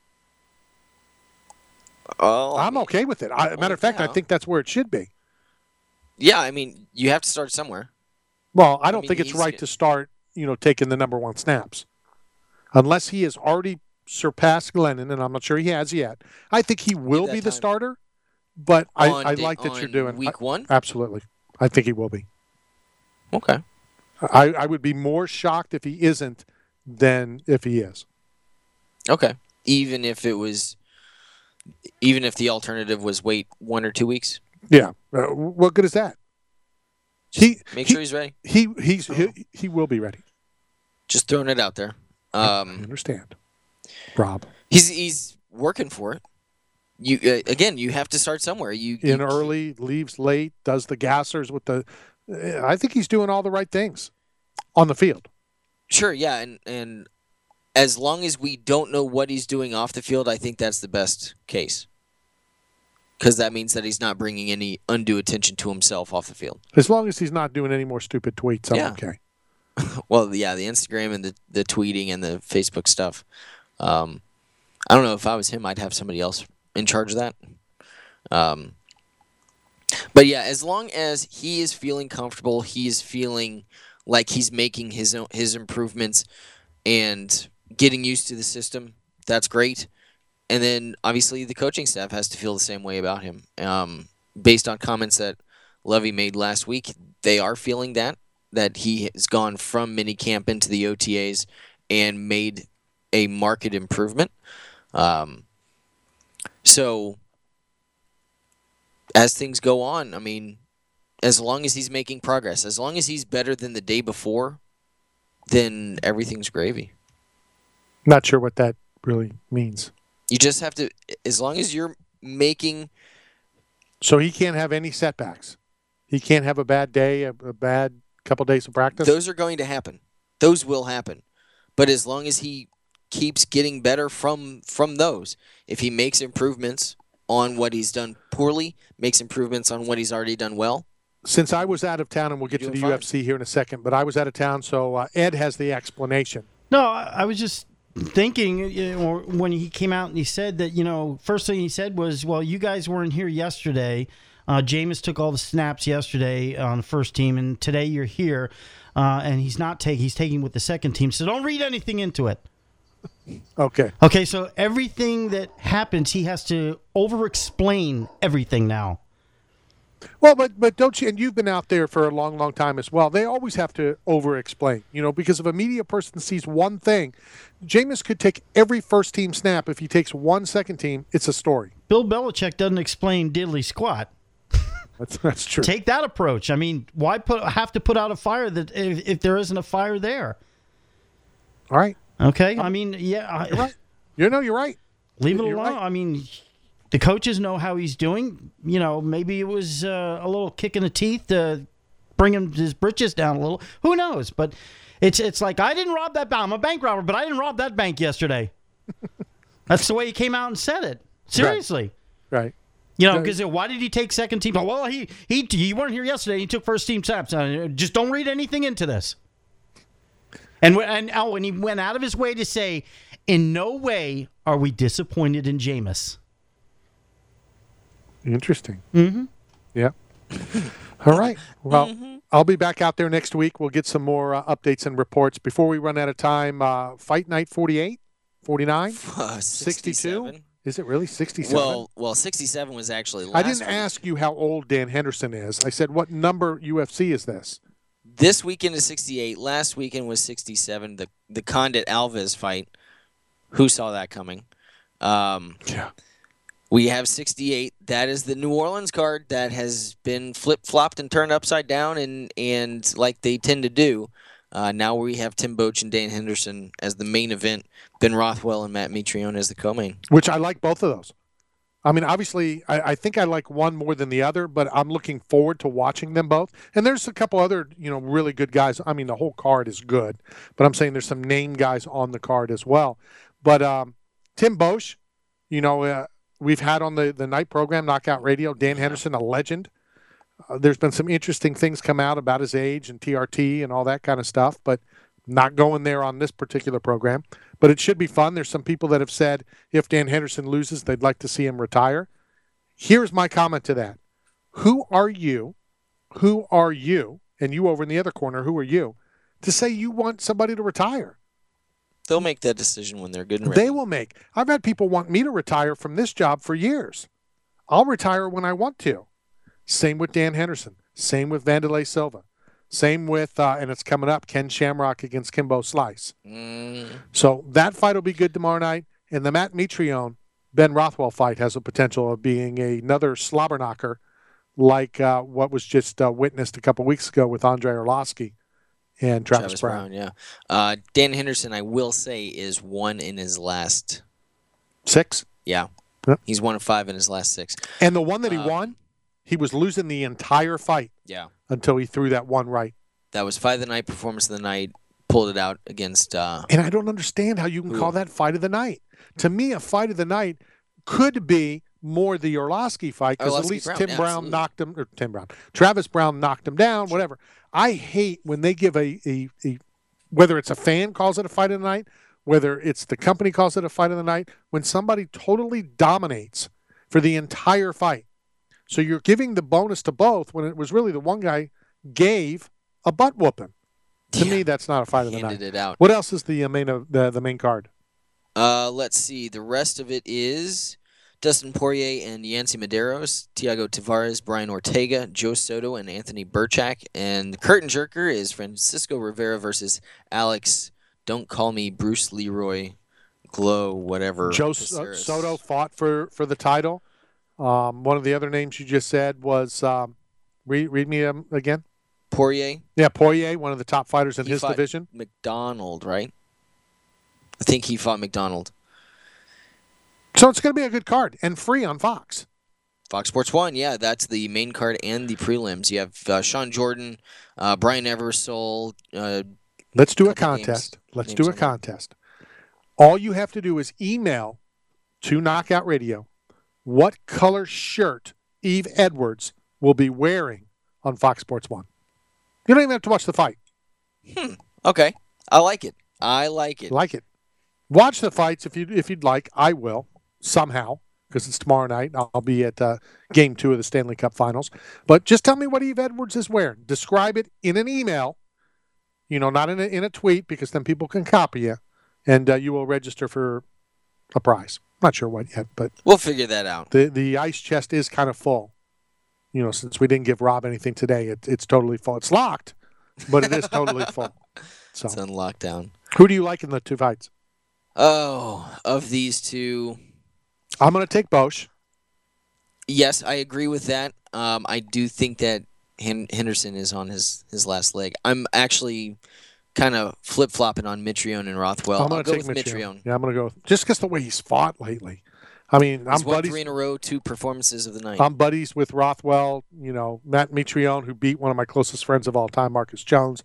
I'm okay with it. Matter of fact, I think that's where it should be. Yeah, I mean, you have to start somewhere. Well, I don't think it's right to start, taking the number one snaps. Unless he has already surpassed Glennon, and I'm not sure he has yet. I think he will be the starter. But I like that you're doing week one. Absolutely, I think he will be. Okay. I would be more shocked if he isn't than if he is. Okay. Even if the alternative was wait 1 or 2 weeks. Yeah. What good is that? Make sure he's ready. He will be ready. Just throwing it out there. I understand, Rob. He's working for it. You have to start somewhere. In early, leaves late, does the gassers with the. I think he's doing all the right things on the field. Sure, yeah, and as long as we don't know what he's doing off the field, I think that's the best case. Because that means that he's not bringing any undue attention to himself off the field. As long as he's not doing any more stupid tweets, I'm okay. Well, yeah, the Instagram and the tweeting and the Facebook stuff. I don't know if I was him, I'd have somebody else in charge of that. But yeah, as long as he is feeling comfortable, he is feeling like he's making his improvements and getting used to the system, that's great. And then obviously the coaching staff has to feel the same way about him. Based on comments that Levy made last week, they are feeling that he has gone from minicamp into the OTAs and made a marked improvement. So, as things go on, I mean, as long as he's making progress, as long as he's better than the day before, then everything's gravy. Not sure what that really means. You just have to, as long as you're making... So he can't have any setbacks? He can't have a bad day, a bad couple days of practice? Those are going to happen. Those will happen. But as long as he keeps getting better from those, if he makes improvements on what he's done poorly, makes improvements on what he's already done well. Since I was out of town, and we'll get to the UFC here in a second, but I was out of town, so Ed has the explanation. No, I was just thinking, when he came out and he said that, first thing he said was, well, you guys weren't here yesterday. Jameis took all the snaps yesterday on the first team, and today you're here, and he's taking with the second team. So don't read anything into it. Okay. Okay, so everything that happens, he has to over-explain everything now. Well, but don't you, and you've been out there for a long, long time as well, they always have to over-explain, because if a media person sees one thing, Jameis could take every first-team snap. If he takes one second team, it's a story. Bill Belichick doesn't explain diddly squat. That's true. Take that approach. I mean, why have to put out a fire that if there isn't a fire there? All right. Okay, I mean, yeah. You're right. You're right. Leave it alone. Right. I mean, the coaches know how he's doing. Maybe it was a little kick in the teeth to bring his britches down a little. Who knows? But it's like, I didn't rob that bank. I'm a bank robber, but I didn't rob that bank yesterday. That's the way he came out and said it. Seriously. Right. Because why did he take second team? Well, he weren't here yesterday. He took first team snaps. Just don't read anything into this. And when he went out of his way to say, in no way are we disappointed in Jameis. Interesting. Mm-hmm. Yeah. All right. Well, I'll be back out there next week. We'll get some more updates and reports. Before we run out of time, Fight Night 48, 49, 62? Is it really 67? Well, 67 was actually last I didn't ask you how old Dan Henderson is. I said, what number UFC is this? This weekend is 68. Last weekend was 67. The Condit Alves fight. Who saw that coming? Yeah. We have 68. That is the New Orleans card that has been flip-flopped and turned upside down, and like they tend to do. Now we have Tim Boetsch and Dan Henderson as the main event. Ben Rothwell and Matt Mitrione as the co-main. Which I like both of those. I mean, obviously, I think I like one more than the other, but I'm looking forward to watching them both. And there's a couple other, really good guys. I mean, the whole card is good, but I'm saying there's some name guys on the card as well. But Tim Boesch, we've had on the night program, Knockout Radio, Dan Henderson, a legend. There's been some interesting things come out about his age and TRT and all that kind of stuff, but not going there on this particular program. But it should be fun. There's some people that have said if Dan Henderson loses, they'd like to see him retire. Here's my comment to that. Who are you, and you over in the other corner, who are you, to say you want somebody to retire? They'll make that decision when they're good and ready. They will make. I've had people want me to retire from this job for years. I'll retire when I want to. Same with Dan Henderson. Same with Wanderlei Silva. Same with, and it's coming up, Ken Shamrock against Kimbo Slice. So that fight will be good tomorrow night. And the Matt Mitrione, Ben Rothwell fight has a potential of being another slobber knocker like what was just witnessed a couple weeks ago with Andre Arlovsky and Travis Brown. Yeah. Dan Henderson, I will say, is 1 in his last 6. Yeah. Yep. He's 1 of 5 in his last 6. And the one that he won, he was losing the entire fight. Yeah. Until he threw that one right. That was fight of the night, performance of the night, pulled it out against... and I don't understand how you can call that fight of the night. To me, a fight of the night could be more the Arlovsky fight because at least Travis Brown knocked him down, whatever. I hate when they give a whether it's a fan calls it a fight of the night, whether it's the company calls it a fight of the night, when somebody totally dominates for the entire fight. So you're giving the bonus to both when it was really the one guy gave a butt whooping. To me, that's not a fight of the night. Handed it out. What else is the main card? Let's see. The rest of it is Dustin Poirier and Yancy Medeiros, Thiago Tavares, Brian Ortega, Joe Soto, and Anthony Burchak. And the curtain jerker is Francisco Rivera versus Alex, don't call me Bruce Leroy, Glow, whatever. Joe Soto fought for the title. One of the other names you just said was, read me again. Poirier. Yeah, Poirier, one of the top fighters in his fought division. McDonald, right? I think he fought McDonald. So it's going to be a good card and free on Fox. Fox Sports 1, yeah, that's the main card and the prelims. You have Sean Jordan, Brian Eversole. Let's do a contest. Let's do a contest. All you have to do is email to Knockout Radio what color shirt Eve Edwards will be wearing on Fox Sports 1. You don't even have to watch the fight. Okay. I like it. Like it. Watch the fights if you'd like. I will, somehow, because it's tomorrow night. I'll be at Game 2 of the Stanley Cup Finals. But just tell me what Eve Edwards is wearing. Describe it in an email, not in a tweet, because then people can copy you, and you will register for a prize. Not sure what yet, but we'll figure that out. The ice chest is kind of full. Since we didn't give Rob anything today, it's totally full. It's locked, but it is totally full. So it's on lockdown. Who do you like in the two fights? Oh, of these two, I'm going to take Boesch. Yes, I agree with that. I do think that Henderson is on his last leg. I'm actually kind of flip-flopping on Mitrione and Rothwell. I'm going to take Mitrione. Yeah, I'm going to go just because the way he's fought lately. I mean, I'm buddies. 3 in a row, 2 performances of the night. I'm buddies with Rothwell. Matt Mitrione, who beat one of my closest friends of all time, Marcus Jones.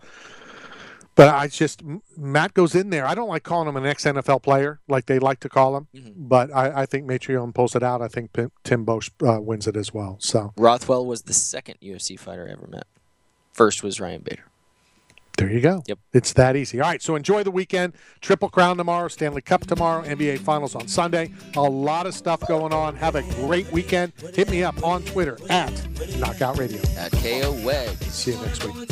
But Matt goes in there. I don't like calling him an ex-NFL player like they like to call him, but I think Mitrione pulls it out. I think Tim Boesch wins it as well. So Rothwell was the second UFC fighter I ever met. First was Ryan Bader. There you go. Yep. It's that easy. All right, so enjoy the weekend. Triple Crown tomorrow, Stanley Cup tomorrow, NBA Finals on Sunday. A lot of stuff going on. Have a great weekend. Hit me up on Twitter at Knockout Radio. At KO Weg. See you next week.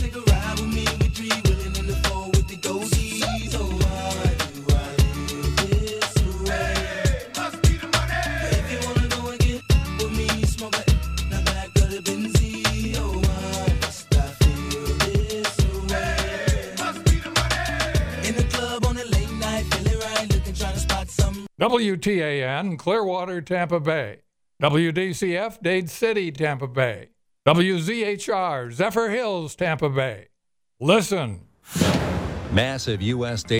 WTAN, Clearwater, Tampa Bay. WDCF, Dade City, Tampa Bay. WZHR, Zephyr Hills, Tampa Bay. Listen. Massive U.S.